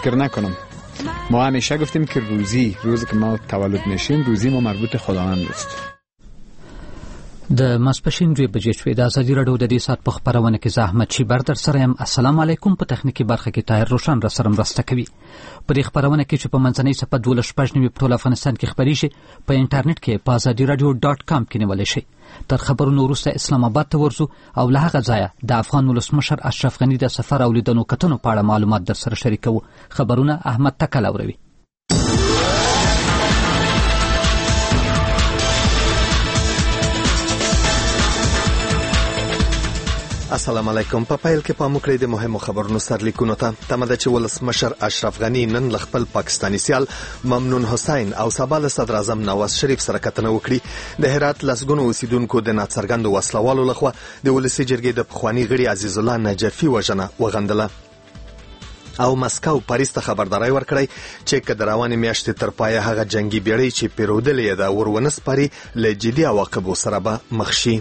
فکر نکنم. ما همیشه گفتیم که روزی که ما تولد میشیم روزی ما مربوط خداوند است. د ماسپښین 2 بجې شوې. د ازادي راډیو د دې ساعت په خپرونه کې زحمت شیبر در سره یم. السلام علیکم. په تخنیکی برخه کې طاهر روشن را سره مرسته کوي. په دې خپرونه کې چې په منځنۍ صفحه 12 په ټول افغانستان کې خبري شي په انټرنیټ کې په azadiradio.com کې نیول شي. تر خبرونو وروسته اسلام آباد ته ورځو او له هغه ځایه د افغان ولسمشر اشرف غنی د سفر او لیدنو کتنو په اړه معلومات در سره شریکوو. خبرونه احمد تکل اوروي. السلام علیکم. په پیل کې پام وکړئ د مهمو خبرونو سرلیکونو ته. تمه ده چې ولسمشر اشرف غنی نن له خپل پاکستاني سیال ممنون حسین او سبا له صدر اعظم نواز شریف سره کتنه وکړي. د هرات لسګونو اوسیدونکو د ناڅرګندو وسلوالو لخوا د ولسي جرګې د پخواني غړي عزیز الله نجفي وژنه وغندله. او مسکو پاریس ته خبرداري ورکړی چې د روانې میاشتې تر پایه هغه جنگي بیړۍ چې پیرودلې ده ورونه سپاري له جدي عواقبو سره به مخ شي.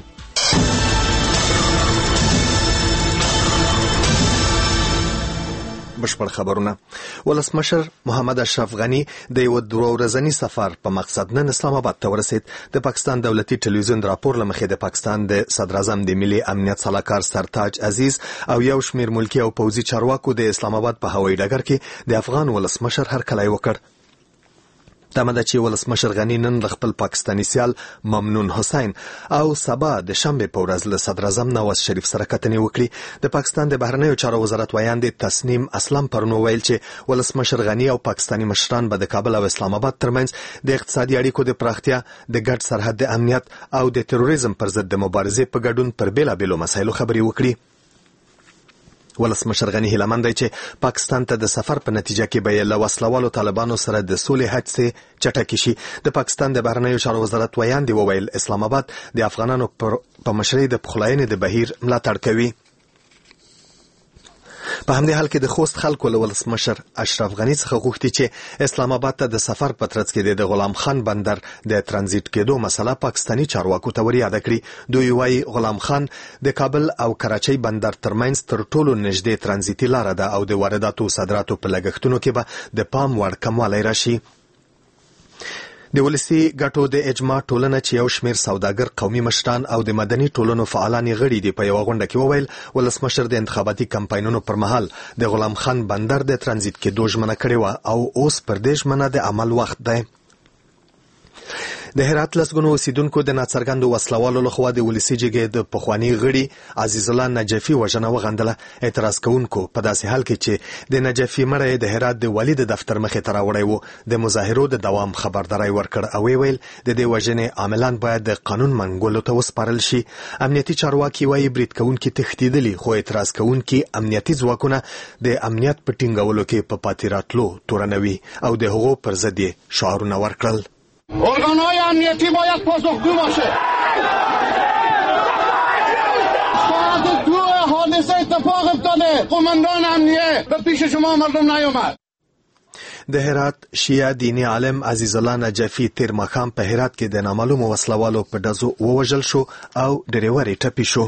بشپړ خبرونه. ولسمشر محمد اشرف غنی د یو 2 ورځني سفر په مقصد نن اسلام آباد ته ورسید. د پاکستان دولتي ټلویزیون راپور لمخې د پاکستان د صدر اعظم د ملي امنیت صلاحکار سرتاج عزیز او یو شمیر ملکی او پوځي چارواکو د اسلام آباد په هوایي ډګر کې د افغان ولسمشر هرکلی وکړ. تمه ده چې ولسمشر غنی نن د خپل پاکستاني سیال ممنون حسین او سبا د شنبه په ورځ له صدر اعظم نواز شریف سره کتنې وکړي. د پاکستان د بهرنیو چارو وزارت ویاند تسنیم اسلم پرنو ویل چې ولسمشر غنی او پاکستاني مشران به د کابل او اسلام آباد ترمنځ د اقتصادي اړیکو د پراختیا، د ګډ سرحد د امنیت او د تروریزم پر ضد د مبارزې په ګډون پر بیلابېلو مسایلو خبرې وکړي. ولسمشر غنی هیله مند دی چې پاکستان ته د سفر په نتیجه کې به له وسلوالو طالبانو سره د سولې هڅې چټکې شي. د پاکستان د بهرنیو چارو وزارت ویاند وویل اسلام آباد د افغانانو په مشرۍ د پخلاینې د بهیر ملاتړ کوي. په همدې حال کې د خوست خلکو له ولسمشر اشرف غنی څخه غوښتي چې اسلام آباد ته د سفر په ترڅ کې د غلام خان بندر د ترانزیت کېدو مسله پاکستاني چارواکو ته وریاده کړي. دوی وايي غلام خان د کابل او کراچۍ بندر ترمنځ تر ټولو نږدې ترانزیتي لار ده او د وارداتو او صادراتو په لګښتونو کې به د پام وړ کموالی راشي. د ولسي ګټو د اجماع ټولنه چې یو شمیر سوداګر، قومي مشران او د مدني ټولنو فعالان غړي دي په یو غونډه کې وویل ولسمشر د انتخاباتي کمپاینونو پر مهال د غلام خان بندر د ترانزیت کېدو ژمنه کړې وه او اوس پر دې ژمنه د عمل وخت دی. د هرات لسګونو اوسیدونکو د ناڅرګندو وسلوالو لخوا د ولسي جرګې د پخواني غړي عزیز الله نجفي وژنه وغندله. اعتراض کوونکو په داسې حال کې چې د نجفي مړی د هرات د والي د دفتر مخې ته راوړی و د مظاهرو د دوام خبرداری ورکړ او ویل د دې وژنې عاملان باید د قانون منګولو ته وسپارل شي. امنیتي چارواکي وايي برید کوونکي تښتېدلي خو اعتراض کوونکي امنیتي ځواکونه د امنیت په ټینګولو کې په پاتې راتلو تورنوي او د هغو پر ضد شعارونه ورکړل. ارگانهای امنیتی باید پاسخگو باشه. ساعت 2 حادثه اتفاق افتاده. قماندان امنیه به پیش شما مردم نیامد. د هرات شیعه دینی عالم عزیز الله نجفي تیر ماښام په هرات کې د نامعلومو وسلوالو په ډزو ووژل شو او ډریور یې ټپي شو.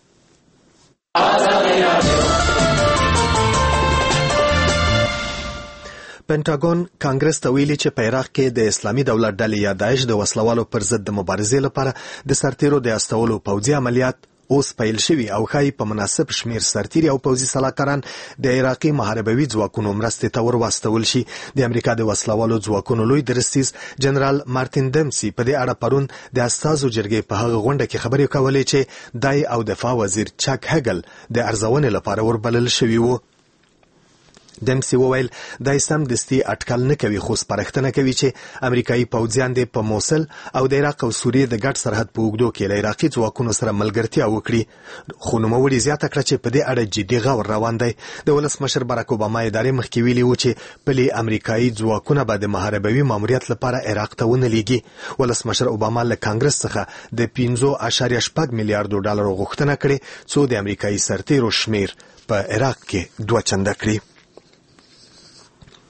پینټاګون کانګرس ته ویلي چې په عراق کې د اسلامي دولت ډلې یا داعش د وسلوالو پر ضد د مبارزې لپاره د سرتیرو د استولو پوځي عملیات اوس پیل شوي او ښایي په مناسب شمیر سرتیري او پوځي سلاکاران د عراقي محاربوي ځواکونو مرستې ته ورواستول شي. د امریکا د وسلوالو ځواکونو لوی درستیز جنرال مارتین دمسي په دې اړه پرون د استازو جرګې په هغه غونډه کې خبرې کولې چې دای او دفاع وزیر چاک هګل د ارزونې لپاره وربلل شوي وو. دمسي وویل دای سم دستي اټکل نه کوي خو سپارښتنه کوي چې امریکایي پوځیان د په موصل او د عراق او سوریې د ګډ سرحد په اوږدو کې له عراقي ځواکونو سره ملګرتیا وکړي. خو نوموړي زیاته کړه چې په دې اړه جدي غور روان دی. د ولسمشر باراک اوباما ادارې مخکې ویلي و چې پلي امریکایي ځواکونه به د محاربوي ماموریت لپاره عراق ته ونه لیږي. ولسمشر اوباما له کانګرس څخه د 5.8 میلیارډ ډالر غوښتنه کړې څو د امریکایي سرتیرو شمیر په عراق کې 2 چنده کړي.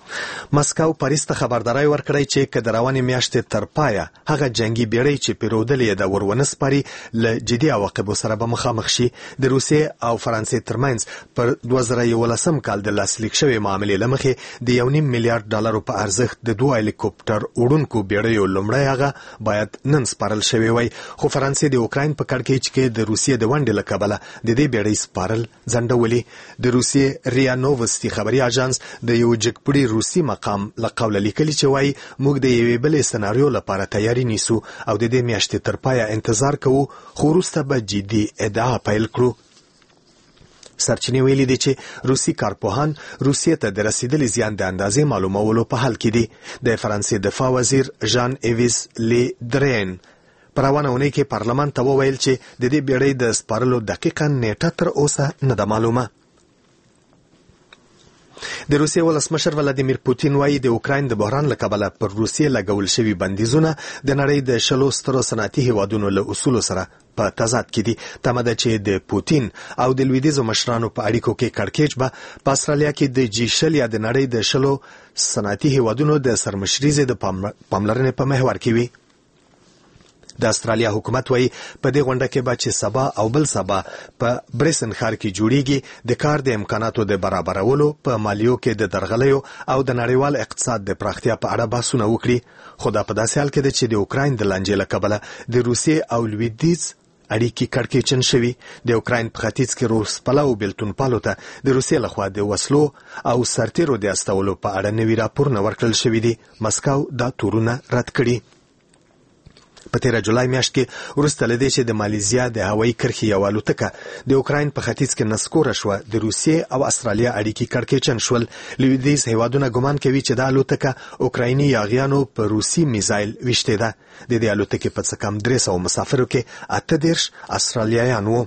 مسکو پاریس ته خبرداري ورکړی چې که د روانې میاشتې تر پایه هغه جنگي بیړۍ چې پیرودلې د ورونه سپاري له جدي عواقبو سره به مخامخ شي. د روسیې او فرانسې ترمنځ پر 2011 کال د لاسلیک شوې معاملې له مخې د $1.5 میلیارډ په ارزښت د 2 هلیکوپټر وړونکو بیړیو لومړی هغه باید نن سپارل شوی وای، خو فرانسې د اوکراین په کړکېچ کې د روسیې د ونډې له کبله د دې بیړۍ سپارل ځنډولي. د روسیې ریا نووستي خبري اژانس د یو جګپړي روسي مقام له قوله لیکلي چې وایي موږ د یوې بلې سناریو لپاره تیاری نیسو او د دې میاشتې تر پایه انتظار کوو، خو وروسته به جدي ادعا پیل کړو. سرچینې ویلي دي چې روسي کارپوهان روسیې ته د رسیدلي زیان د اندازې معلومولو په حال کې دي. د فرانسې دفاع وزیر ژان ایویس لی درین په روانه اونۍ کې پارلمان ته وویل چې د دې بیړۍ د سپارلو دقیقه نیټه تر اوسه نه ده معلومه. د روسیې ولسمشر ولادیمیر پوتین وایي د اوکراین د بحران له کبله پر روسیې لګول شوي بندیزونه د نړۍ د 20 سترو صنعتي هیوادونو له اصولو سره په تضاد کې دي. تمه ده چې د پوتین او د لویدیځو مشرانو په اړیکو کې کړکېچ به په استرالیا کې د G20 یا د نړۍ د 20 صنعتي هیوادونو د سرمشريزې د پاملرنې په محور کې وي. د استرالیا حکومت وایي په دې غونډه کې به چې سبا او بل سبا په بریسن ښار کې جوړیږي د کار د امکاناتو د برابرولو، په مالیو کې د درغلیو او د نړیوال اقتصاد د پراختیا په اړه بحثونه وکړي. خو دا په داسې حال کې ده چې د اوکراین د لانجې له کبله د روسیې او لویدیځ اړیکې کړکېچن شوي. د اوکراین په ختیځ کې روس پلو بیلتونپالو ته د روسیې لخوا د وسلو او سرتیرو د استولو په اړه نوي راپورونه ورکړل شوي دي. مسکو دا تورونه رد کړي. په 13 جولای میاشت کې وروسته له دې چې د مالیزیا د هوایي کرښې یو الوتکه د اوکراین په ختیځ کې نسکوره شوه، د روسیې او استرالیا اړیکې کړکېچن شول. لویدیځ هیوادونه ګمان کوي چې دا الوتکه اوکرایني یاغیانو په روسي میزایل ویشتې ده. د دې الوتکې په څه کم 300 مسافرو کې 38 استرالیایان وو.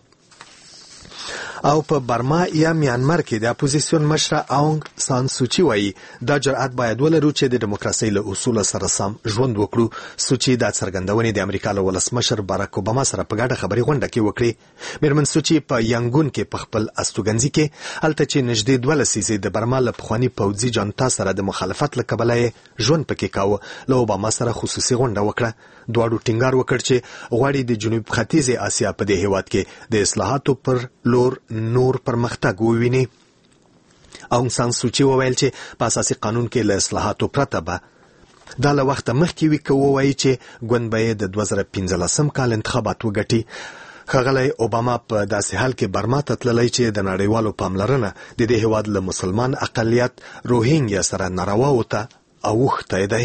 او په برما یا میانمار کې د اپوزیسیون مشره اونګ سان سوچي وایي دا جرأت باید ولرو چې د دیموکراسي له اصولو سره سم ژوند وکړو. سوچي دا څرګندونې د امریکا له ولسمشر باراک اوباما سره په ګډه خبري غونډه کې وکړي. میرمن سوچي په ینګون کې په خپل استوګنځي کې هلته چې نږدې 2 لسیزې د برما له پخواني پوځي جنتا سره د مخالفت له کبله ژوند پکې کاوه، له اوباما سره خصوصي غونډه وکړه. دواړو ټینګار وکړ چې غواړي د جنوب ختیځې آسیا په دې هیواد کې د اصلاحاتو پر لور نور پرمختګ وویني. اونګ سان سوچي وویل چې په اساسي قانون کې له اصلاحاتو پرته به دا له وخت مخکې وی کوي چې ګوند به د 2015 کال انتخابات وګټي. ښاغلی اوباما په داسې حال کې برما ته تللی چې د نړیوالو پاملرنه د دې هیواد له مسلمان اقلیت روهینګیا سره ناروا وته اوښتی دی.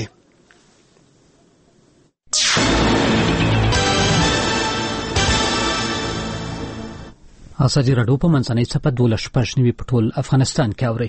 ازادي راډیو په منځنۍ څپه 12 په ټول افغانستان کې اوري.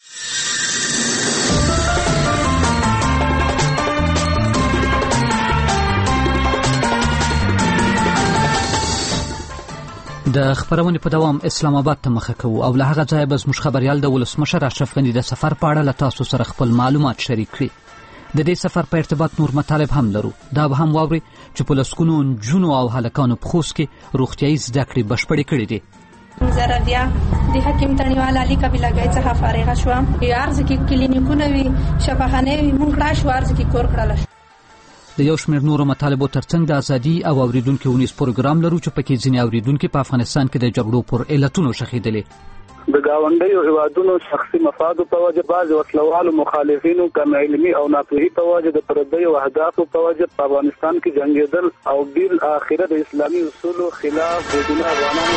د خبرونې په دوام اسلام آباد ته مخه کوو او له هغه ځایه به زموږ خبریال د ولسمشر اشرف غني د سفر په اړه له تاسو سره خپل معلومات شریک کړي. د دې سفر په ارتباط نور مطالب هم لرو. دا به هم واوري چې په لسګونو نجونو او هلکانو په خوست کې روغتیايي زده کړې بشپړې کړې دي. زه بیا د حکیم تڼیوال علي قبیلګۍ څخه فارغه شوم. ارزه کې کلینیکونه وي، شفاخانه وي، مونږ راشو ارزه کې کور کړل. د یو شمېر نورو مطالبو ترڅنګ د ازادي او اوریدونکو ونیس پروګرام لرو چې پکې ځینې اوریدونکو په افغانستان کې د جګړو پر علتونو شخیدلې. د گاونډیو هیوادونو شخصي مفادو په وجه بعض وسلوالو مخالفینو کم علمي او ناپوهي په وجه د پردیو اهدافو په وجه په افغانستان کې جنگیدل او بیل اخره د اسلامي اصولو خلاف بدون افغانانو.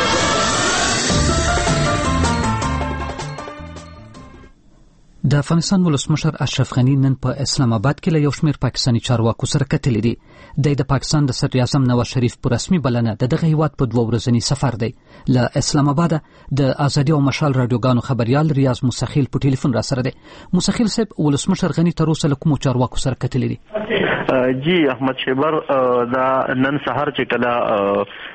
د افغانستان ولسمشر اشرف غني نن په اسلام آباد کې له یو شمېر پاکستاني چارواکو سره کتلې دي. د پاکستان د صدر اعظم نواز شریف په رسمي بلنه د دغه هیواد په 2 ورځنی سفر دی. له اسلام آباد د ازادي او مشال رادیوګانو خبريال ریاض مسخیل په ټلیفون را سره دی. مسخیل صاحب، ولسمشر غني تر اوسه له کومو چارواکو سره کتلې دي؟ جی احمد شیبر، دا نن سحر چې کله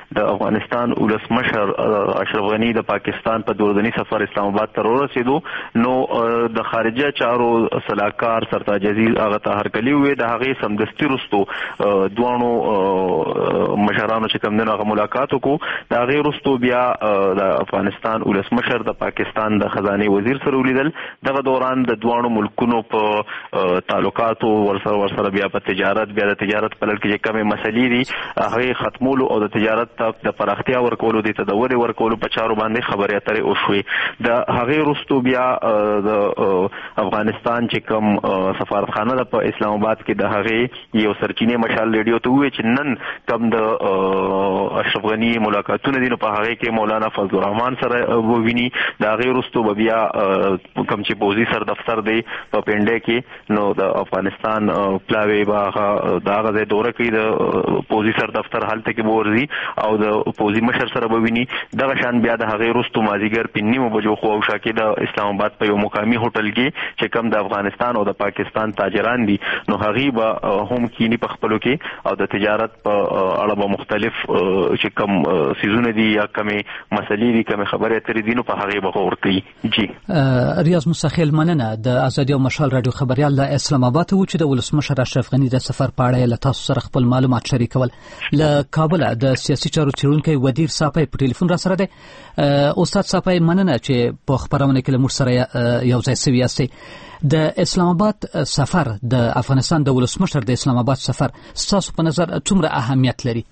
د افغانستان ولسمشر اشرف غنی د پاکستان په دوردنی سفر اسلام آباد ته ورسېدو نو د خارجه چارو صلاحکار سرتاج عزیز هغه ته هرکلی وې د هغې سمدستي وروستو دوانو مشرانو چې کوم دنو هغه ملاقات وکړو د هغې وروستو بیا د افغانستان ولسمشر د پاکستان د خزانه وزیر سره ولیدل. دغه دوران د دوانو ملکونو په تعلقاتو ورسره بیا په تجارت بیا د تجارت په لړ کې چې کومې مسلې دي هغه ختمولو او د تجارت ته د پراختیا ورکولو د تدور ورکولو په چارو باندې خبرې اترې وشوې. د هغې وروستو بیا د افغانستان چې کوم سفارتخانه ده په اسلام آباد کې د هغې یو سرچینې مشال ریډیو ته وویل چې نن کوم د اشرف غنی ملاقاتونه دي نو په هغې کې مولانا فضل الرحمن سره وویني. د هغې وروستو به بیا کوم چې پوځي سر دفتر دی په پنډۍ کې نو د افغانستان پلاوی به د هغه ځای دوره کوي د پوځي سر دفتر هلته کې به ورځي او د پوځي مشر سره به ویني. دغه شان بیا د هغې وروستو مازدیګر په 9 بجو خو او شا کې د اسلام آباد په یو مقامي هوټل کې چې کوم د افغانستان او د پاکستان تاجران دي نو هغې به هم کینی په خپلو کې او د تجارت په اړه به مختلف چې کوم سیزونه دي یا کومې مسلې دي کومې خبرې اترې دي نو په هغې به ورکوي. جی ریاض مستخیل مننه. د ازادي او مشال رادیو خبريال له اسلام آباد و چې د ولسمشر اشرف غنی د سفر په اړه له تاسو سره خپل معلومات شریکول. له کابل د سیاسي چارو څېړونکی ودیر صافی په ټلیفون را سره دی. استاد صافی مننه چې په خبرونه کې له موږ سره یو ځای سوي یاستئ. د اسلام آباد سفر د افغانستان د ولسمشر د اسلام آباد سفر ستاسو په نظر څومره اهمیت لري؟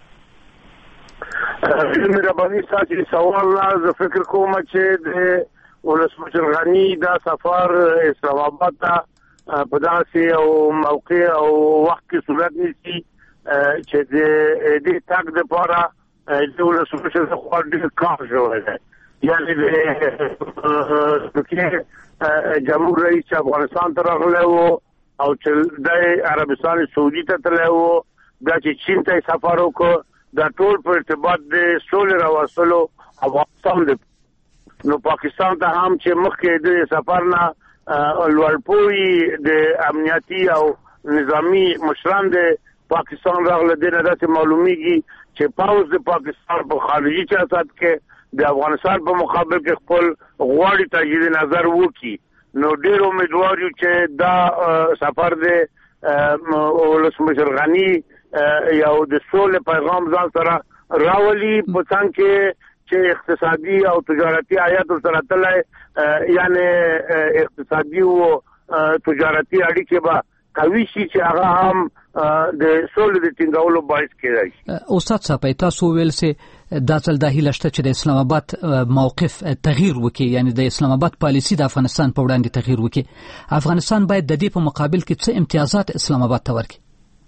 مهرباني ساتي سوال زه فکر کوم چې د ولسمشر غنی دا سفر اسلام آباد ته په داسې او موقع او وخت کې صورت نیسي چې د دې تاک د پاره د ولسمشر خو ډېر کار شوی دی. یعنی د جمهور رئیس افغانستان ته راغلی و او چې د عربستان سعودي ته تللی و بیا چې چین ته سفر وکړ دا ټول په ارتباط د سولې راوستلو افغانستان دی. نو پاکستان ته هم چې مخکې د سفر نه لوړپوړي د امنیتي او نظامی مشران د پاکستان راغله د نه داسې معلومیږي چې پاوز د پاکستان په خارجي سیاست کې د افغانستان په مقابل کې خپل غواړي تجدید نظر وکړي. نو ډېر امیدوار یو چې دا سفر د ولسمشر غنی یو د سولې پیغام ځان سره راولي په څنګ کې چې اقتصادي او تجارتي آیات سره تلای یعنی اقتصادي او تجارتي اړیکې به قوي شي چې هغه هم د سولې د ټینګولو باعث کېږي. استاد صاحب تاسو ویل سي دا ځل د هیله شته چې د اسلام آباد موقف تغییر وکړي یعنی د اسلام آباد پالیسی د افغانستان په وړاندې تغییر وکړي. افغانستان باید د دې په مقابل کې څه امتیازات اسلام آباد ته ورکړي؟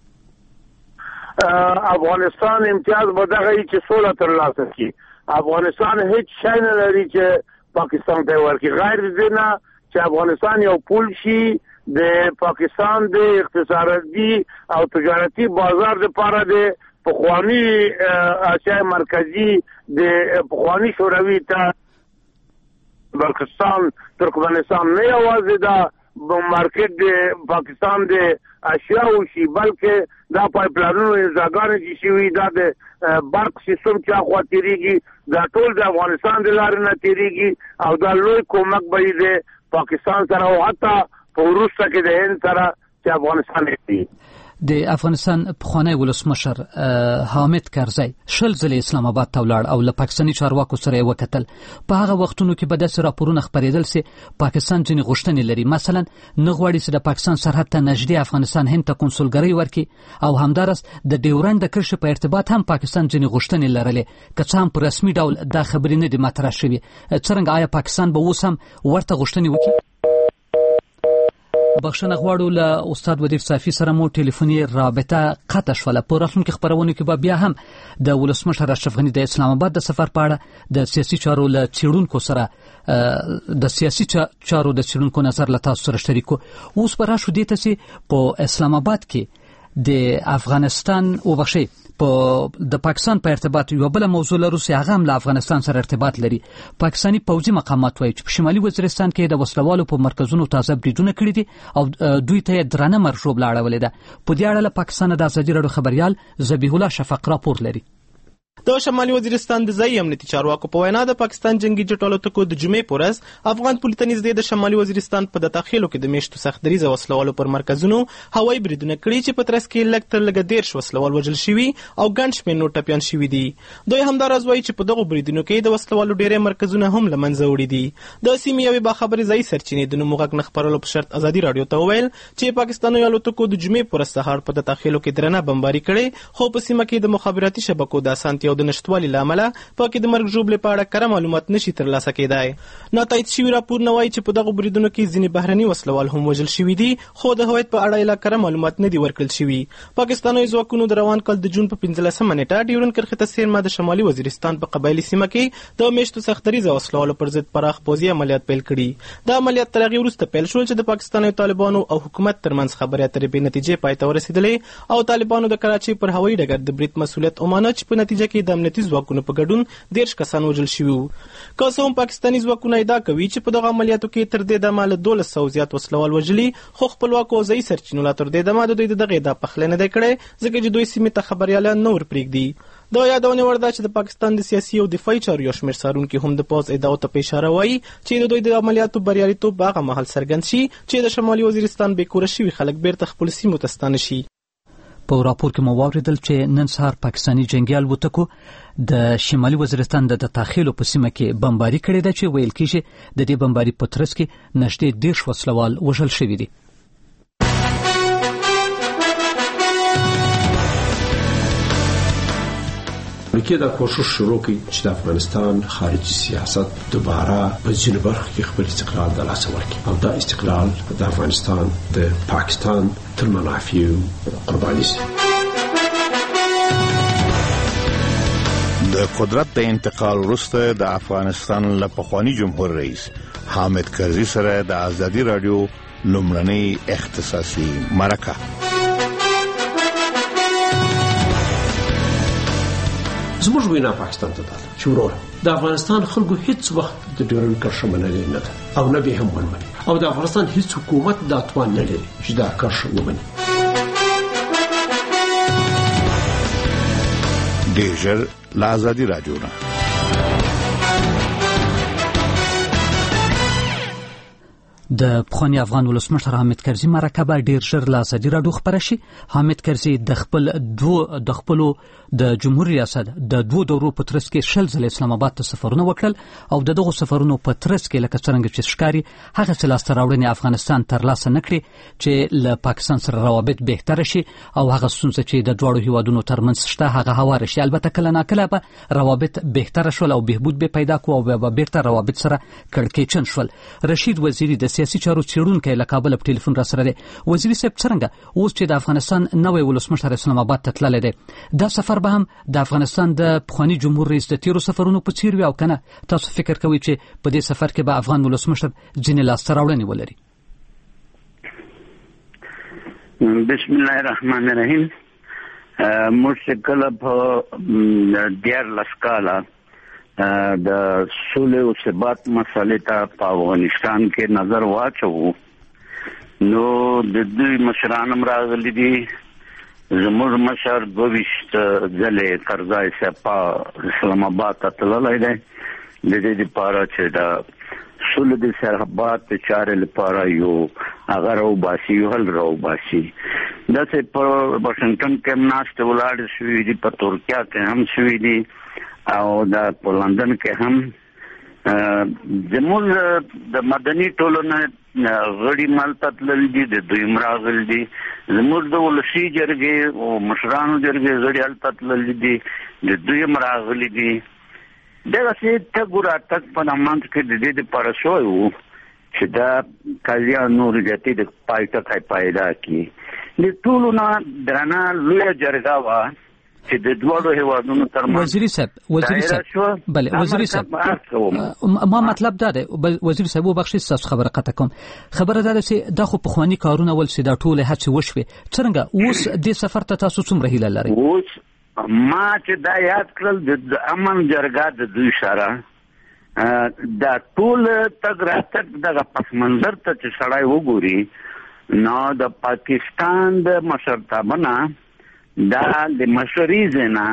افغانستان امتیاز به دغه چې سوله ترلاسه کړي. افغانستان هیڅ شی نه لري چې پاکستان ته ورکړي غیر دې نه چې افغانستان یو پول شي د پاکستان د اقتصادي او تجارتي بازار لپاره د پخوانی اسیا مرکزی د پخوانی شوروي ته پاکستان ترکمنستان نه یوازې دا مارکیټ د پاکستان د اشیاء شي بلکې دا پایپلاینونو ځاګانې چې شوي دا د برق سیستم چې اخوا تیریږي دا ټول د افغانستان د لارې نه تیریږي او دا لوی کومک به د پاکستان سره او حتی په وروسته کې د هند سره چې افغانستان دی. د افغانستان پخوانی ولسمشر حامد کرزی شل ځله اسلام آباد ته ولاړ او له پاکستاني چارواکو سره یې وکتل. په هغه وختونو کې به داسې راپورونه خپرېدل چې پاکستان ځینې غوښتنې لري، مثلا نه غواړي چې د پاکستان سرحد ته نږدې افغانستان هند ته کنسولګرۍ ورکړي او همداراز د ډیورنډ د کرښې په ارتباط هم پاکستان ځینې غوښتنې لرلې که څه هم په رسمي ډول دا خبرې نه دي مطرح شوې. څرنګه آیا پاکستان به اوس هم ورته غوښتنې وکړي؟ بخښنه غواړو له استاد ودیر صافی سره مو ټلیفوني رابطه قطع شوله. په راتلونکي خبرونو کې به بیا هم د ولسمشر اشرف غنی د اسلام آباد د سفر په اړه د سیاسي چارو له څېړونکو سره د سیاسي چارو د څېړونکو نظر له تاسو سره شریکو. اوس به راشو دې ته چې په اسلام آباد کې د افغانستان وبخښئ په د پاکستان په ارتباط یو بل موضوع لرو چې هغه هم له افغانستان سره ارتباط لري. پاکستاني پوځي مقامات وایي چې په شمالي وزیرستان کې د وسلوالو په مرکزونو تازه بریدونه کړي دي او دوی ته درنه مرشوب لاړولې ده. په دې اړه له پاکستان د ازادي راډیو خبريال ذبیح الله شفق راپور لري. د شمالي وزیرستان د ځایي امنیتي چارواکو په وینا د پاکستان جنگي جټ الوتکو د جمعې په ورځ افغان پولې ته نږدې د شمالي وزیرستان په دتاخیلو کې د میشتو سخت دریزه وسلوالو پر مرکزونو هوایي بریدونه کړي چې په ترڅ کې لږ تر لږه 13 وسلوال وژل شوي او ګڼ شمېر نور ټپیان شوي دي. دوی همداراز وایي چې په دغو بریدونو کې د وسلوالو ډېری مرکزونه هم له منځه وړي دي. د سیمې یوې باخبرې ځایي سرچینې د نوم غږ نه خپرولو په شرط ازادي راډیو ته وویل چې پاکستاني الوتکو د جمعې په ورځ سهار په دتاخیلو کې درنه بمباري کړې، خو په سیمه کې د مخابراتي شبکو د اسانتیاو د نشتوالي له امله پکې د مرګ ژوبلې په اړه کره معلومات نشي ترلاسه کېدای. ناتایید شوي راپورونه وایي چې په دغو بریدونو کې ځینې بهرني وسلوال هم وژل شوي دي، خو د هویت په اړه یې کره معلومات نه دي ورکړل شوي. پاکستاني ځواکونو د روان کال د جون په 15مه نیټه ډیورنډ کرښې ته څیرمه د شمالي وزیرستان په قبایلي سیمه کې د میشتو سختدریزه وسلوالو پر ضد پراخ پوځي عملیات پیل کړي. دا عملیات تر هغې وروسته پیل شول چې د پاکستاني طالبانو او حکومت ترمنځ خبرې اترې بې نتیجې پای ته ورسېدلې او طالبانو د کراچۍ پر هوایي ډګر د برید مسؤلیت ومانه چې په نتیجه کې د امنیتي ځواکونو په ګډون 13 کسان وژل شوي وو. که څه هم پاکستاني ځواکونه ادعا کوي چې په دغه عملیاتو کې تر دې دمه له 1200 زیات وسلوال وژلي، خو خپلواکو او ځایي سرچینو لا تر دې دمه د دوی د دغې ادعا پخلی نه دی کړی، ځکه چې دوی سیمې ته خبریالان نه ورپرېږدي. دا یادونه وړ ده چې د پاکستان د سیاسي او دفاعي چارو یو شمېر څارونکي هم د پوځ ادعاو ته په اشاره وایي چې د دوی د عملیاتو بریالیتوب به هغه مهال څرګند شي چې د شمالي وزیرستان بېکوره شوي خلک بیرته خپلو سیمو ته ستانه شي. په راپور کې مو واوریدل چې نن سهار پاکستاني جنگي الوتکو د شمالي وزیرستان د داخلو په سیمه کې بمباري کړې ده چې ویل کېږي د دې بمباري په ترڅ کې نږدې 13 وسلوال وژل شوي دي. امریکا دا کوشش شروع کړي چې د افغانستان خارجي سیاست دوباره په ځینو برخو کې خپل استقلال د لاسه ورکړي او دا استقلال د افغانستان د پاکستان تر منافعو قرباني شي. د قدرت د انتقال وروسته د افغانستان له پخواني جمهور رئیس حامد کرزي سره د ازادي رادیو لومړنۍ اختصاصي مرکه. زموږ وینا پاکستان ته ده چې وروره د افغانستان خلکو هیڅ وخت د ډیورنډ کرښه منلې نه ده او نه به هم ونمني او د افغانستان هیڅ حکومت دا توان نه لري چې دا کرښه ومني. ډېر ژر له ازادي راډیو نه د پخوانی افغان ولسمشر حامد کرزي مرکه به ډیر ژر له ازادي راډیو خبره شي. حامد کرزي د خپل د جمهور ریاست د 2 دورو په ترڅ کې 10 ځله اسلام آباد ته سفرونه وکړل او دغه سفرونو په ترڅ کې لکه څنګه چې ښکاري هغه څه لاسته راوړنې افغانستان ترلاسه نه کړي چې له پاکستان سره روابط بهتر شي او هغه ستونزې چې د دواړو هیوادونو ترمنځ شته هغه هوار شي. البته کله ناکله به روابط بهتر شول او بهبود به پیدا کو او به بیرته روابط سره کړکېچن شول. رشید وزیری د سیاسي چارو څېړونکی له کابل په ټلیفون را سره دی. وزیري صاحب څنګه اوس چې د افغانستان نوی ولسمشر اسلام آباد ته تللی دی دا سفر به هم د افغانستان د پخوانی جمهور رئیس د تیرو سفرونو په څیر وي او کنه تاسو فکر کوئ چې په دې سفر کې به افغان ولسمشر ځینې لاسته راوړنې ولري؟ بسم الله الرحمن الرحیم. موږ کله په 14 کاله د سولې او ثبات مسلې ته په افغانستان کې نظر واچو نو د دوی مشران راغلي دي. زموږ مشر 22 ځلې کرزای صاحب په اسلام آباد ته تللی دی د دې لپاره چې د سولې د سرحدات چارې لپاره یو هغه راوباسي یو حل راوباسي. داسې په واشنګټن کې ناست ولاړ شوي دي، په ترکیه کې هم شوي دي او په لندن کې هم. زموږ د مدني ټولنې غړي مالته تللي دي، د دوی راغلي دي. زموږ د ولسي جرګې او مشرانو جرګې غړي هلته تللي دي، د دوی راغلي دي. دغسې تګ راتګ په منځ کې د دې دپاره شوی وو چې دا قاضیان نور زیاتې د پای ټکی پیدا کړي. د ټولو نه درنه لویه جرګه وه چې د دوړو هیوادونو ترمنځ. وزیري صاحب بله وزیري صاحب ما مطلب دا دی وزیري صاحب وبخښئ ستاسو خبره قطع کوم. خبره دا ده چې دا خو پخواني کارونه ول چې دا ټولې هڅې وشوې څرنګه اوس دې سفر ته تاسو څومره هیله لرئ؟ اوس ما چې دا یاد کړل د امن جرګه د دوی سره دا ټول تګ راتګ دغه پس منظر ته چې سړی وګوري نو د پاکستان د مشرتابه نه دا د مشري ځای نه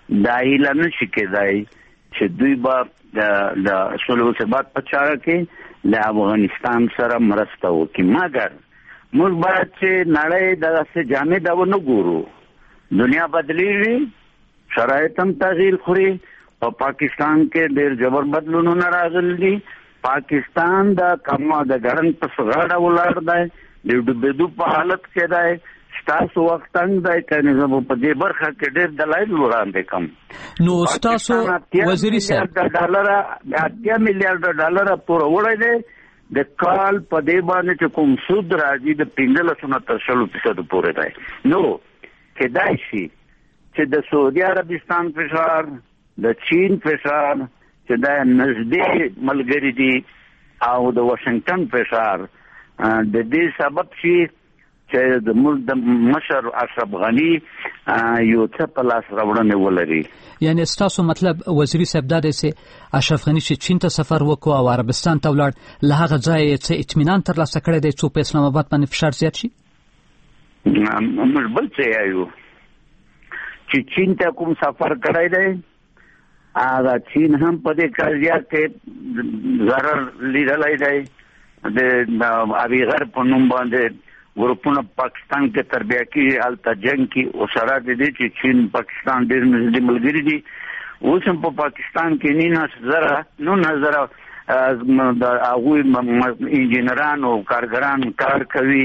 دا ایله نشي کېدای چې دوی به د صلح و ثبات په چاره کې د افغانستان سره مرسته وکړي. مګر موږ باید چې نړۍ دغسې جامد ونه ګورو. دنیا بدلیږي، شرایط هم تغییر خوري. په پاکستان کې ډېر جبر بدلونونه راغلي دي. پاکستان د ګړنګ په غاړه ولاړ دی، د ډوبېدو په حالت کې دی. ستاسو وخت تنګ دی که زه به په دې برخه کې ډېر دلایل وړاندې کړم. نو ستاسو وزیري صاحب 80 میلیارډ ډالر پوره وړی دی. د کال په دې باندې چې کوم سود راځي د 15 تر 60% پورې دی. نو کېدای شي چې د سعودي عربستان فشار، د چین فشار چې دا نږدې ملګری دي، او د واشنگټن فشار د دې سبب شي چې د ملک د مشر اشرف غنی یو څه په لاس راوړنې ولري. یعنی ستاسو مطلب وزیري صاحب دا دی چې اشرف غنی چې چین ته سفر وکړو او عربستان ته ولاړ، له هغه ځایه څه اطمینان ترلاسه کړی دی څو په اسلام آباد باندې فشار زیات شي؟ موږ بل څه یایو چې چین ته کوم سفر کړی دی، هغه چین هم په دې قضیه کې ضرر لیدلی دی. د ابیغر په نوم باندې ګروپونه پاکستان کې تربیه کېږي، هلته جنګ کې اوسره د دې چې چین پاکستان ډېر نږدې ملګري دي. اوس هم په پاکستان کې 9,000 د هغوی انجینران او کارګران کار کوي.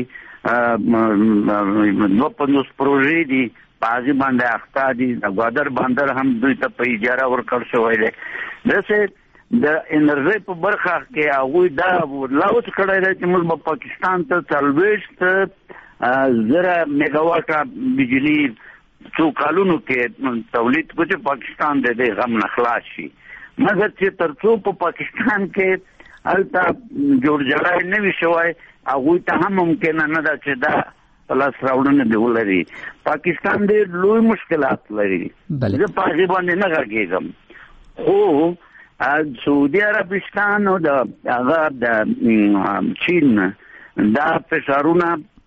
52 پروژې دي پازی باندې اخته دي. د ګوادر بندر هم دوی ته په اجاره ورکړل شوی دی. داسې د انرژۍ په برخه کې هغوی دا لاوچ کړی دی چې موږ به پاکستان ته 40,000 میګاواټه بجلي څو کالونو کې تولید کړو چې پاکستان د دې غم نه خلاص شي. مګر چې تر څو په پاکستان کې هلته جوړجاړی نه وي شوی، هغوی ته هم ممکنه نه ده چې دا لاس راوړنه دی ولري. پاکستان ډېر لوی مشکلات لري. زه په هغې باندې نه غږېږم، خو سعودي عربستان او هغه د چین دا فشارونه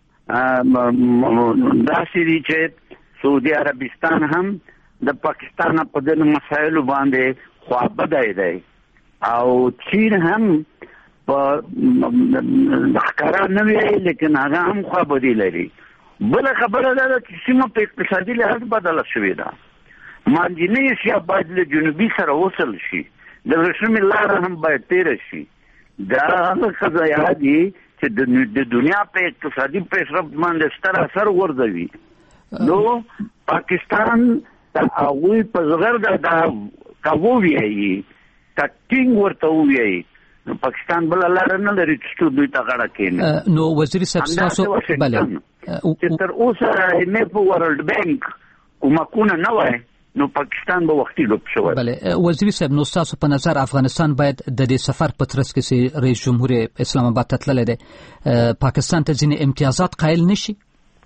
داسې دي چې سعودي عربستان هم د پاکستان په دې مسایلو باندې خواخوږی دی، او چین هم په ښکاره نه وایي لیکن هغه هم خوابدي لري. بله خبره دا ده چې سیمه په اقتصادي لحاظ بدله شوې ده. منځنۍ اسیا باید له جنوبي سره وصل شي، د ورېښمې لاره هم باید تېره شي. دا هغه قضایات دي چې د دنیا په اقتصادي پیشرفت باندې ستر اثر غورځوي. نو پاکستان د هغوی په زغرده دا که ووایي، که ټینګ ورته ووایي، نو پاکستان بل لاره نه لري چې دوی ته غاړه کېني. نو وزیري صاحب ستاسو بله چې تر اوسه IMF ورلډ بانک کومکونه نه وای، نو پاکستان به وختي ډوب شوی. بله وزیري صاحب، نو ستاسو په نظر افغانستان باید د دې سفر په ترڅ کې چې رئیس جمهور اسلام آباد ته تللی دی پاکستان ته ځینې امتیازات قایل نشي؟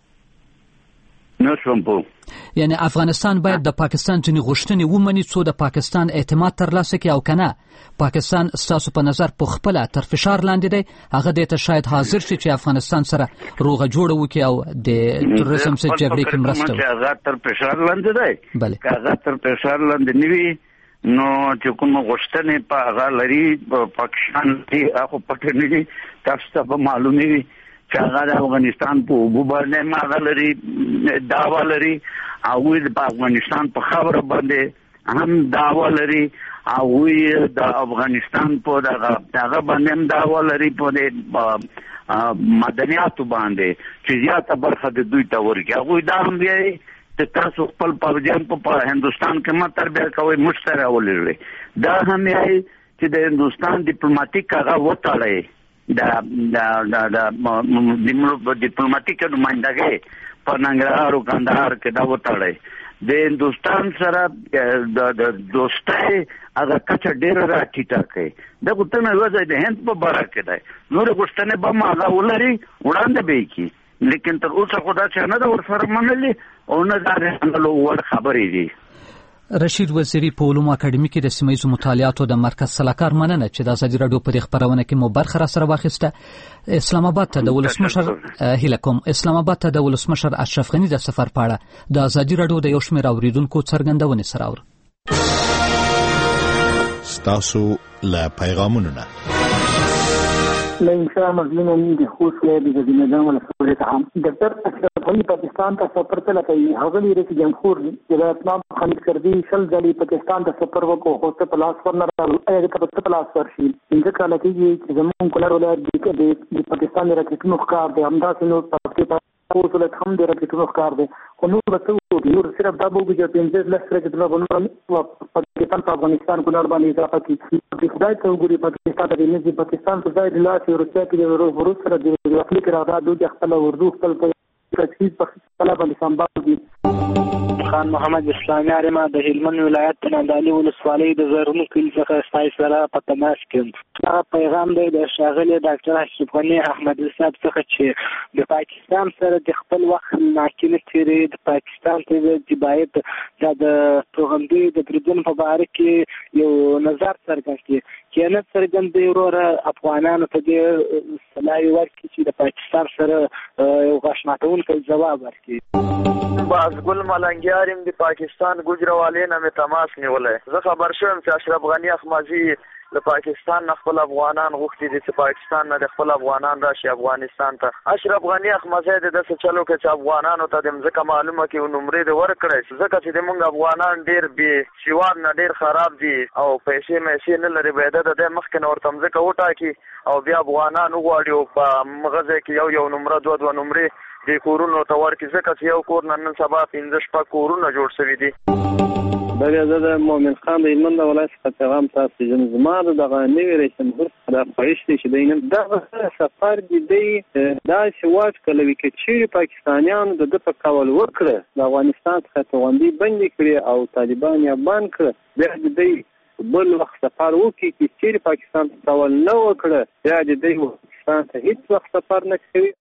نه شوم پوه. یعنی افغانستان باید د پاکستان ځینې غوښتنې ومني څو د پاکستان اعتماد ترلاسه کړي، او که نه پاکستان ستاسو په نظر په خپله تر فشار لاندې دی، هغه دې ته شاید حاضر شي چې افغانستان سره روغه جوړه وکړي او د تروریزم سره جګړې کې مرسته وکړي. هغه تر فشار لاندې دی. بله که هغه تر فشار لاندې نه وي، نو چې کومه غوښتنې په هغه لري پاکستان کې هغه پټې نه دي، تاسو ته به معلومې وي چې هغه د افغانستان په اوبو باندې هغه لري دعوا لري، هغوی د افغانستان په خاوره باندې هم دعوا لري، هغوی د افغانستان په دغه باندې هم دعوا لري، په د مدنیاتو باندې چې زیاته برخه د دوی ته ورکړي. هغوی دا هم وایي چې تاسو خپل پوځیان په هندوستان کې مه تربیه کوئ، موږ ته راولېږئ. دا هم وایي چې د هندوستان ډیپلوماټیک هغه وتړئ، د ډیپلوماټیک نمائندګۍ په ننګرهار او کندهار کې دا وتړئ. د هندوستان سره د دوستۍ هغه کچه ډېره راټیټه کړئ. دا غوښتنه یوازې د هند په باره کې دی، نورې غوښتنې به هم هغه ولري، وړاندې به یې کړي، لیکن تر اوسه خو دا چې نه ده ورسره منلې او نه دا د منلو وړ خبرې دي. رشید وزیری په علومو اکاډمي کې د سیمه‌ییزو مطالعاتو د مرکز سلاکار مننه چې د ازادي راډیو په خبرونه کې مو برخه را سره واخیسته. اسلام آباد ته د ولسمشر هیله کوم اسلام آباد ته د ولسمشر اشرف غنی د سفر په اړه د ازادي راډیو د یو شمېر اوریدونکو څرګندونې سره اور ستاسو له پیغامونو نه لا انشاء مظلوم د خوست ولایت د نظام ولسمشر عام ډاکټر اشرف غنی پاکستان ته سفر ته لګي. هغه رئیس جمهور د اسلام حمید کردی شل ځلې پاکستان ته سفر وکړو خو ته پلاس ورنه راغلی ته پلاس ورشي څنګه کله کېږي چې زمون کولر ولایت د پاکستان راکټونو ښکار دی همداسې نور پاکستان ولایت هم د راکټونو ښکار دی خو نور څه نور صرف دا به وګورئ چې 15 لس راکټونه پاکستان په افغانستان کولر باندې اضافه کړي. خدای ته وګورئ پاکستان د نږدې پاکستان په ځای د لاس روسیا کې د روس سره د خپل قرارداد دوی خپل اردو خپل تجهیز په خپل باندې سمبال دي. خان محمد اسلامي عالمه د هلمند ولایت تنادالي ولسوالۍ د زرونو کلی څخه ستای سره په تماس کې هغه پیغام دی د شاغلي ډاکټر اشرف غنی احمد صاحب څخه چې د پاکستان سره د خپل وخت ناکینه تیری د پاکستان ته د باید د توغندي د پردون په اړه کې یو نظر څرګند کړي کینه څرګند دی ورور افغانانو ته د سلای ورکړي چې د پاکستان سره یو غاښماتون کوي جواب ورکړي. باز ګل ملنګیارم د پاکستان ګجراوالۍ نه مې تماس نیولې. زه خبر شوم چې اشرف غنی احمدی د پاکستان نه خپل افغانان غوښتي دي چې پاکستان نه خپل افغانان راشي افغانستان ته. اشرف غنی احمدی د څه چلو کې چې افغانانو ته د ځکه معلومه کې نمرې د ورکړې ځکه چې موږ افغانان ډیر به شیوار نه ډیر خراب دي او پیسې مې نه لري به د مخکې نور تم ځکه وټاکي او بیا افغانان وغواړي په مغزه کې یو نمره دوه نمرې د کورونو ته ورکړي ځکه چې یو کور نن سبا 15 شپږ کورونه جوړ شوي دي. بله زه د مؤمن خان د هلمند ولایت څخه پیغام تاسو ته زما دغه نوي رئیس جمهور د خواهش دی چې دی دغه سفر دی دا چې واټ کلوي کې چې پاکستانیان د په کول وکړه د افغانستان څخه توغندي بندي کړي او طالبان یې بند کړ بیا دی بل وخت سفر وکړي چې پاکستان ته کول نه وکړه بیا دی پاکستان ته هیڅ وخت سفر نه کوي.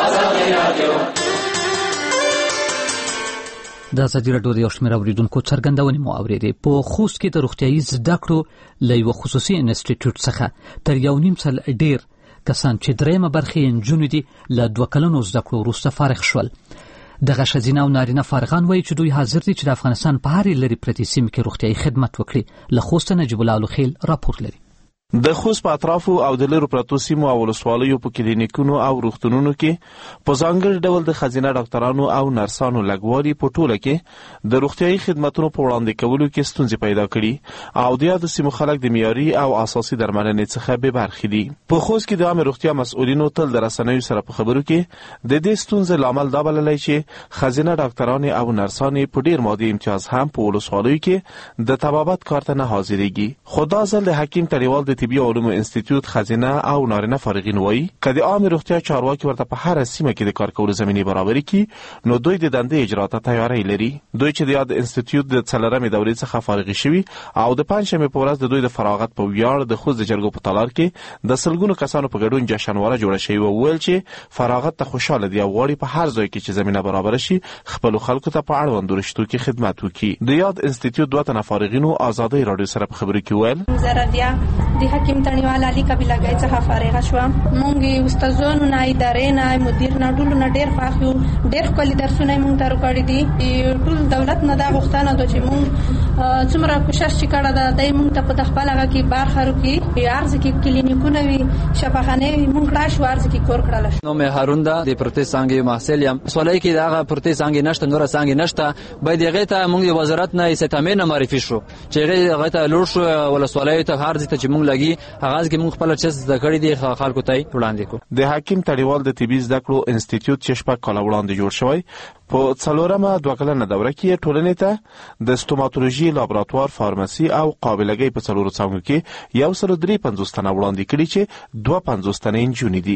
د ازادي راډیو د یو شمېر اوریدونکو څرګندونې مو اورېدې. په خوست کې د روغتیايي زده کړو له یوه خصوصي انسټیټیوټ څخه تر 1.5 سال ډېر کسان چې درېیمه برخه یې نجونې دي له 2 کلونو زده کړو وروسته فارغ شول. دغه ښځینه او نارینه فارغان وایي چې دوی حاضر دي چې د افغانستان په هرې لرې پرتې سیمې کې روغتیايي خدمت وکړي. له خوسته نجیب الله الخیل راپور لري. د خوست په اطرافو او د لرو پرتو سیمو او ولسوالیو په کلینیکونو او روغتونونو کې په ځانګړي ډول د ښځینه ډاکټرانو او نرسانو لګوالي په ټوله کې د روغتیايي خدماتو په وړاندې کولو کې ستونزې پیدا کړي او د یادو سیمو خلک د معیاري او اساسي درملنې څخه بې برخې دي. په خوست کې د عامه روغتیا مسؤلینو تل د رسنیو سره په خبرو کې د دې ستونزې لامل دا بللی چې ښځینه ډاکټرانې او نرسانې په ډیر مادي امتیاز هم په ولسوالیو کې د طبابت کار ته نه حاضرېږي. خو دا ځل د حکیم تړیوال د طبي علومو انسټیټیوټ خزینه او نارینه فارغین وایي که د عامه روغتیا چارواکي ورته په هر سیمه کې د کار کولو زمینه برابري کړي نو دوی د دندې اجرا ته تیاری لري. دوی چې د یاد انسټیټیوټ د څلورمې دورې څخه فارغ شوي او د پنځشنبې په ورځ د دوی د فراغت په ویاړ د خوست د جرګو په تالار کې د سلګونو کسانو په ګډون جشنواره جوړه شوې و. ویل چې فراغت ته خوشاله دي او غواړي په هر ځای کې چې زمینه برابر شي خپل خلکو ته په اړوند رشتو کې خدمت وکړي. د یاد انسټیټیوټ دوه تنه فارغینو ازادي رادیو سره په خبرو کې ویل زرادیا د حکیم تنیوال علي قبیله ګای څخه فارغ شوم. مونږ استادانو نه ادارې نه مدیر نه ټول نه ډېر فاخیو ډېر کلی درسونه مونږ ته ورکړي دي. ټول دولت نه دا غوښتنه ده چې مونږ څومره کوشش چې کړه ده دای مونږ ته په خپل هغه کې برخه ورکړي ارزه کې کلینیکونه وي شفاخانه وي مونږ کړه شو ارزه کې کور کړل شو. نو مې هارون ده د پروتې څنګه محصل یم سوالای کې دا پروتې څنګه نشته نور څنګه نشته باید هغه ته مونږ وزارت نه ستامه نه معرفي شو چې هغه ته لور شو ولا سوالای ته هر ځای ته چې مونږ لګي هغه کې مونږ خپل چس د کړي دي خلکو ته وړاندې کو. د حکیم تړیوال د طبي زده کړو انسټیټیوټ چې شپږ کاله وړاندې جوړ شوی په څلورمه 2 کلنه دوره کې ټولنې ته د سټوماتولوژي لابراتوار فارماسي او قابلګۍ په څلورو څانګو کې 153 تنه وړاندې کړي چې 250 تنه نجونې دي.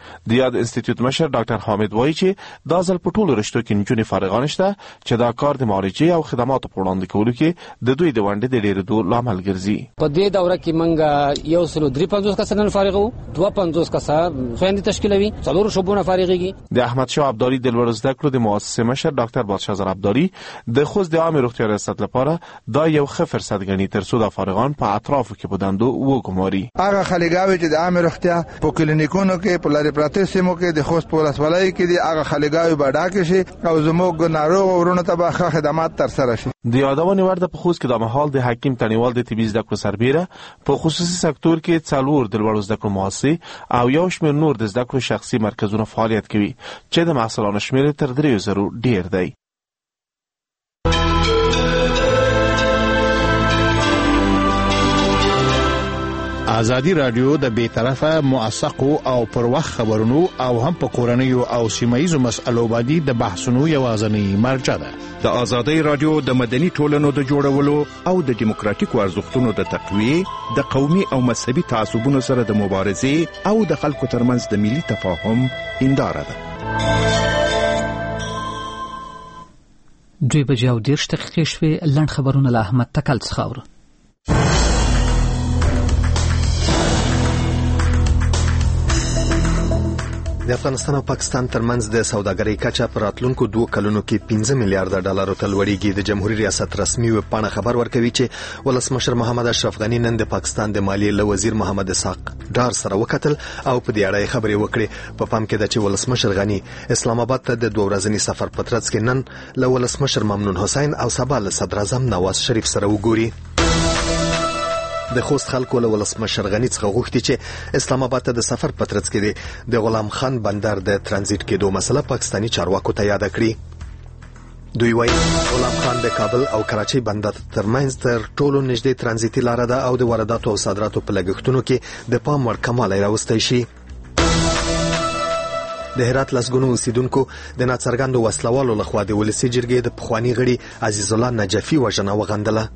د یاد انسټیټیوټ مشر ډاکټر حامد وایي چې دا ځل په ټولو رشتو کې نجونې فارغان شته چې دا کار د معالجې او خدماتو په وړاندې کولو کې د دوی د ونډې د ډېرېدو لامل ګرځي. په دې دوره کې موږ 153 کسان فارغ وو، 52 کسان خويندې تشکیلوي، 4 شوبونه فارغيږي. د احمد شاه ابدالي د لوړ زده کړو د مؤسسې مشر ډاکټر بادشاه زر ابدالي د خوست د عامه روغتیا ریاست لپاره دا یو ښه فرصت ګڼي ترڅو د فارغان په اطرافو کې په دندو وګماري. هغه خلګاوي چې د عامه روغتیا په کلینیکونو کې په لاري پراته سیمو کې د خوست په ولسوالۍ کې د هغه خلګاوي باډاکه شي او زموږ ناروغ ورونو ته به خدمات تر سره شي. د یادونه ورده په خوست کې د مهال د حکیم تنیوال د طبي زده کړو سربېره په خصوصي سکتور کې 4 د لوړ زده کړو مؤسسې او یو شمېر نور د زده کړو شخصي مرکزونه فعالیت کوي چې د محصلانو شمېر تر 3,000 ډیر دی. ازادي رادیو د بیطرفه موثقو او پر وخت خبرونو او هم په کورنیو او سیمایي مسایلو باندې د بحثونو یوازنی مرجع ده. د ازادي رادیو د مدني ټولنو د جوړولو او د دیموکراتیکو ارزښتونو د تقویه، د قومي او مذهبي تعصبونو سره د مبارزې او د خلکو ترمنځ د ملي تفاهم هنداره ده. 2:30 شوي لنډ خبرونه له احمد تکل څخه اورو. د افغانستان او پاکستان ترمنځ د سوداګرۍ کچه په راتلونکو 2 کلونو کې 15 میلیارډ ډالر ته لوړېږي. د جمهوریت ریاست رسمي ویبپاڼه خبر ورکوي چې ولسمشر محمد اشرف غنی نن د پاکستان د مالیې له وزیر محمد اسحاق ډار سره وکتل او په دې اړه خبرې وکړې. په پام کې ده چې ولسمشر غنی اسلام آباد ته د 2 ورځني سفر په ترڅ کې نن له ولسمشر ممنون حسین او سبا له صدر اعظم نواز شریف سره وګوري. د خوست خلکو له ولسمشر غنی څخه غوښتي چې اسلام آباد ته د سفر په ترڅ کې د غلام خان بندر د ترانزیت کېدو مسله پاکستاني چارواکو ته یاد کړي. دوی وايي غلام خان د کابل او کراچۍ بندر ترمنځ تر ټولو نږدې ترانزیتي لار ده او د وارداتو او صادراتو په لګښتونو کې د پام وړ کمال راوستي شي. د هرات لسګونو اوسیدونکو د ناڅرګندو وسلوالو لخوا د ولسي جرګې د پخوانی غړي عزیز الله نجفي وژنه وغندله.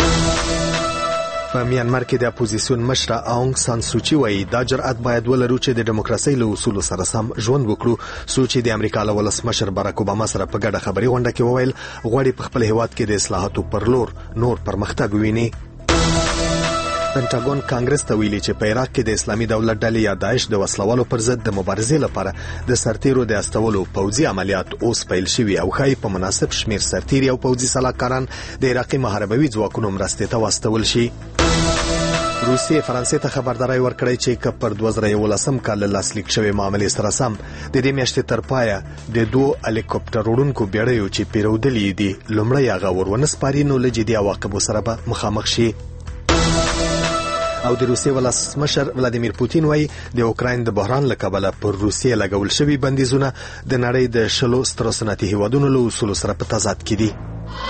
په میانمار کې د اپوزیسیون مشره اونګ سان سوچي وایي دا جرأت باید ولرو چې د دیموکراسي له اصولو سره سم ژوند وکړو. سوچي د امریکا له ولسمشر باراک اوباما سره په ګډه خبري غونډه کې وویل غواړي په خپل هیواد کې د اصلاحاتو پر لور نور پرمختګ وویني. پنټاګون کانګرس ته ویلي چې په عراق کې د اسلامي دولت ډلې یا داعش د وسلوالو پر ضد د مبارزې لپاره د سرتیرو د استولو پوځي عملیات اوس پیل شوي او ښایي په مناسب شمیر سرتیري او پوځي سلاکاران د عراقي محاربوي ځواکونو مرستې ته واستول شي. روسیې فرانسې ته خبرداري ورکړې چې کپر 2011 کال لاسلیک شوی معاملې سره سم د دې میاشتې تر پایه د 2 هلیکوپټر وړونکو بیړیو چې پیرودلې دي لومړی هغه ورونه سپاري نو له جدي عواقبو سره به مخامخ شي. او د روسیې ولسمشر ولادیمیر پوتین وایي د اوکراین د بحران له کبله پر روسیې لګول شوي بندیزونه د نړۍ د 10 سترو صنعتي هیوادونو له اصولو سره په تضاد کې دي.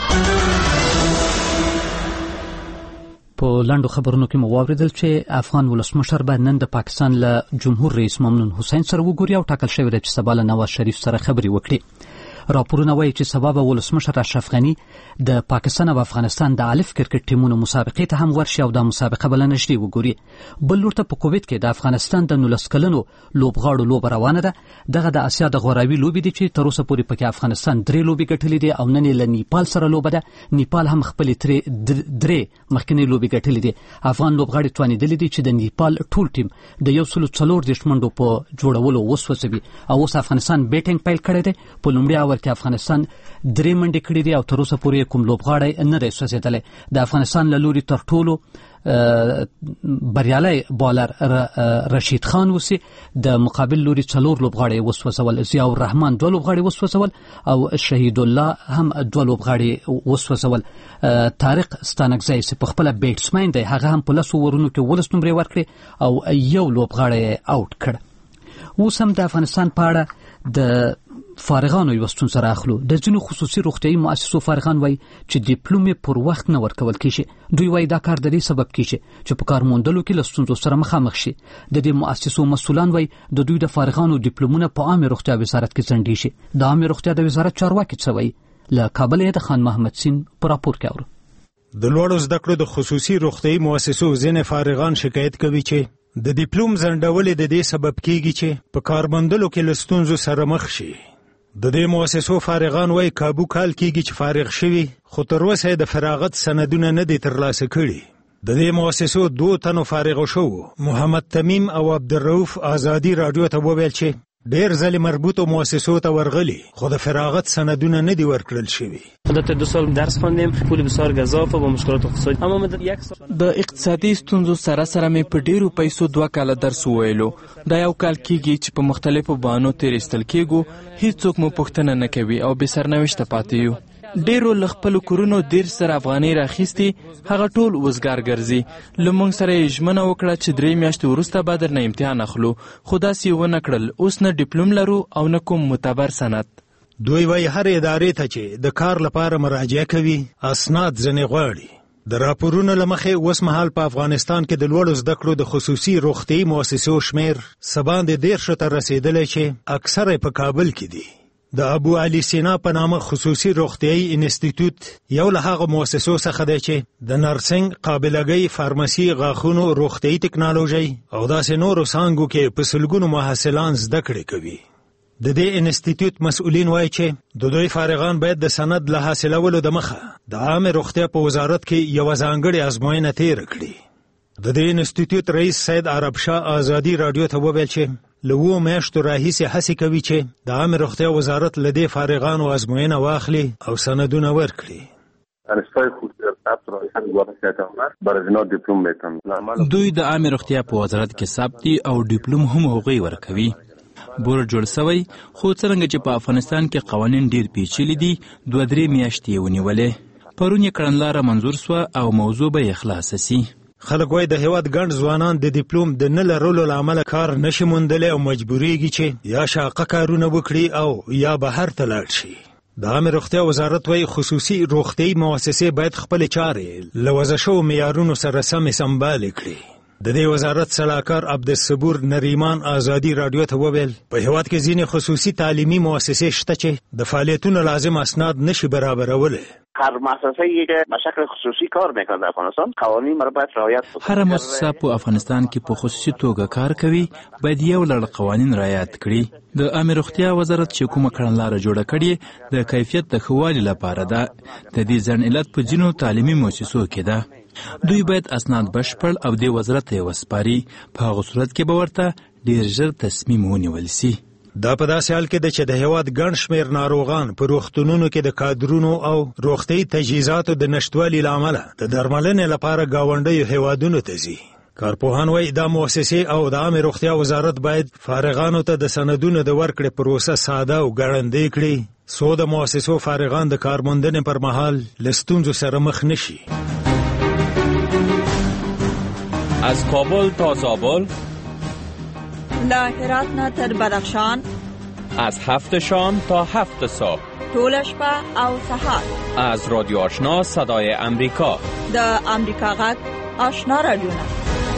په لاندو خبرونو کې مو واوریدل چې افغان ولسمشر به نن د پاکستان له جمهور رئیس ممنون حسین سره وګوري او ټاکل شوی دی چې سبا له نواز شریف سره خبرې وکړي. راپورونه وایي چې سبا به ولسمشر اشرف غنی د پاکستان او افغانستان د الف کرکټ ټیمونو مسابقې ته هم ورشي او د مسابقه بل نشي وګوري. بل لورته په کووید کې د افغانستان د 19 کلنو لوبغاړو لوب روانه ده. دغه د اسیا د غوراوي لوبې دي چې تر اوسه پورې پکې افغانستان 3 لوبې ګټلې دي او نن له نیپال سره لوبه ده. نیپال هم خپل 3 مخکنی لوبې ګټلې دي. افغان لوبغاړي توانیدل دي چې د نیپال ټول ټیم د 140 منډو په جوړولو وسوسوي او اوس افغانستان بیټینګ پیل کړی دی. په لومړي کې افغانستان 3 منډې کړې دي او تر اوسه پورې کوم لوبغاړی نه دی سوځېدلی. د افغانستان له لوري تر ټولو بریالي بالر رشید خان وسی د مقابل لوري 4 لوبغاړي وسوځول. ضیاء الرحمن 2 لوبغاړي وسوځول او شهید الله هم 2 لوبغاړي وسوځول. طارق ستانکزی چې په خپل بیټسمن دی هغه هم په 10 اورونو کې 12 نمرې ورکړي او یو لوبغاړي آوټ کړ. اوس هم د افغانستان په اړه د فارغانو یو ستونزه راخلو. د ځینو خصوصي روغتیايي مؤسسو فارغان وایي چې ډیپلوم پر وخت نه ورکول کیږي. دوی وایي دا کار د دې سبب کیږي چې په کار موندلو کې له ستونزو سره مخامخ شي. د دې مؤسسو مسؤلان وایي د دوی د فارغانو ډیپلومونه په عامه روغتیا وزارت کې ځنډي شي. د عامه روغتیا د وزارت چارواکي څه وایي؟ له کابل د خان محمد سین په راپور کې اورو. د لوړو زده کړو د خصوصي روغتیايي مؤسسو ځینې فارغان شکایت کوي چې د ډیپلوم ځنډول د دې سبب کیږي چې په کارمندلو کې له ستونزو سره مخ شي. د دې مؤسسو فارغان وایي کابو کال کیږي چې فارغ شوي خو تر اوسه د فراغت سندونه نه دي ترلاسه کړي. د دې مؤسسو 2 تنو فارغ شو. محمد تمیم او عبدالرؤف آزادی رادیو ته وویل چې ډېر ځلې مربوطو مؤسسو ته ورغلي خو د فراغت سندونه نه دي ورکړل شوي. البته 2 سال درس خواندیم، پول بسیار گزاف و با مشکلات اقتصادی. اما من د اقتصادي ستونزو سره سره مې په ډیرو پیسو 2 کاله درس وویلو. دا یو کال کیږي چې په مختلفو بهانو تیرېستل کېږو، هیڅوک مو پوښتنه نه کوي او بې سرنوشته پاتې یو. ډیرو له خپلو کورونو 1.5 افغانۍ راخیستي، هغه ټول وزګار ګرځي. له موږ سره یې ژمنه وکړه چې 3 میاشتې وروسته به درنه امتحان اخلو، خو داسې یې ونه کړل. اوس نه ډیپلوم لرو او نه کوم معتبر سند. دوی وایي هر ادارې ته چې د کار لپاره مراجعه کوي اسناد ځنې غواړي. د راپورونو له مخې اوس مهال په افغانستان کې د لوړو زده کړو د خصوصي روغتیايي مؤسسو شمیر څه باندې 13 ته رسیدلی چې اکثره په کابل کې دي. د ابو علي سینا په نامه خصوصي روغتیايي انسټیټیوټ یو له هغه مؤسسو څخه دی چې د نرسنګ، قابلګۍ، فارمسي، غاښونو، روغتیايي ټکنالوژي او داسې نورو څانګو کې په سلګونو محصلان زده کړې کوي. د دې انسټیټیوټ مسؤلین وایي چې د دوی فارغان باید د سند له حاصلولو د مخه د عامه روغتیا په وزارت کې یوه ځانګړې ازموینه تیره کړي. د دې انسټیټیوټ رئیس سید عرب شاه آزادی رادیو ته وویل چې له 2 میاشتو راهیسې هڅې کوي چې د عامه روغتیا وزارت له دې فارغانو ازموینه واخلي او سندونه ورکړي. دوی د عامه روغتیا په وزارت کې ثبت دي او ډیپلوم هم هغوی ورکوي. بورډ جوړ شوی، خو څرنګه چې په افغانستان کې قوانین ډیر پیچلي دي، 2-3 میاشتې یې ونیولې. پرون یې کړنلاره منظور سوه او موضوع به یې خلاصه سي. خلک وایي د هیواد ګڼ ځوانان د ډیپلوم د نه لرلو له امله کار نشي موندلی او مجبوریږي چې یا شاقه کارونه وکړي او یا بهر ته لاړ شي. د عامه روغتیا وزارت وایي خصوصي روغتیايي مؤسسې باید خپلې چارې له وضع شوو معیارونو سره سمې سمبالې کړي. د دې وزارت سلاکار عبدالصبور نریمان آزادی رادیو ته وویل په هیواد کې ځینې خصوصي تعلیمي مؤسسې شته چې د فعالیتونو لازم اسناد نشي برابرولی. هر مؤسسه‌ای که به شکل خصوصی کار میکنه در افغانستان قوانین را باید رعایت کنه. هر مؤسسه په افغانستان کې په خصوصي توګه کار کوي باید یو لړ قوانین رعایت کړي. د عامه روغتیا وزارت چې کومه کړنلاره جوړه کړې د کیفیت د ښه والي لپاره ده. د دې ځنډ علت په ځینو تعلیمي مؤسسو کې ده. دوی باید اسناد بشپړ او د وزارت ته وسپاري. په هغه صورت کې به ورته ډیر ژر تصمیم ونیول شي. دا په داسې حال کې ده چې د هیواد ګڼ شمېر ناروغان په روغتونونو کې د کادرونو او روغتیايي تجهیزاتو د نشتوالي له امله د درملنې لپاره ګاونډیو هیوادونو ته ځي. کارپوهان وایي دا مؤسسې او د عامه روغتیا وزارت باید فارغانو ته د سندونو د ورکړې پروسه ساده او ګړندۍ کړي څو د مؤسسو فارغان د کارموندنې پر مهال له ستونزو سره مخ نشي. از کابل تا زابل، له هرات نه تر بدخشان، از 7 شام تا 7 صبح، ټوله شپه او سهار. از رادیو آشنا صدای امریکا، د امریکا غږ آشنا رادیو نه.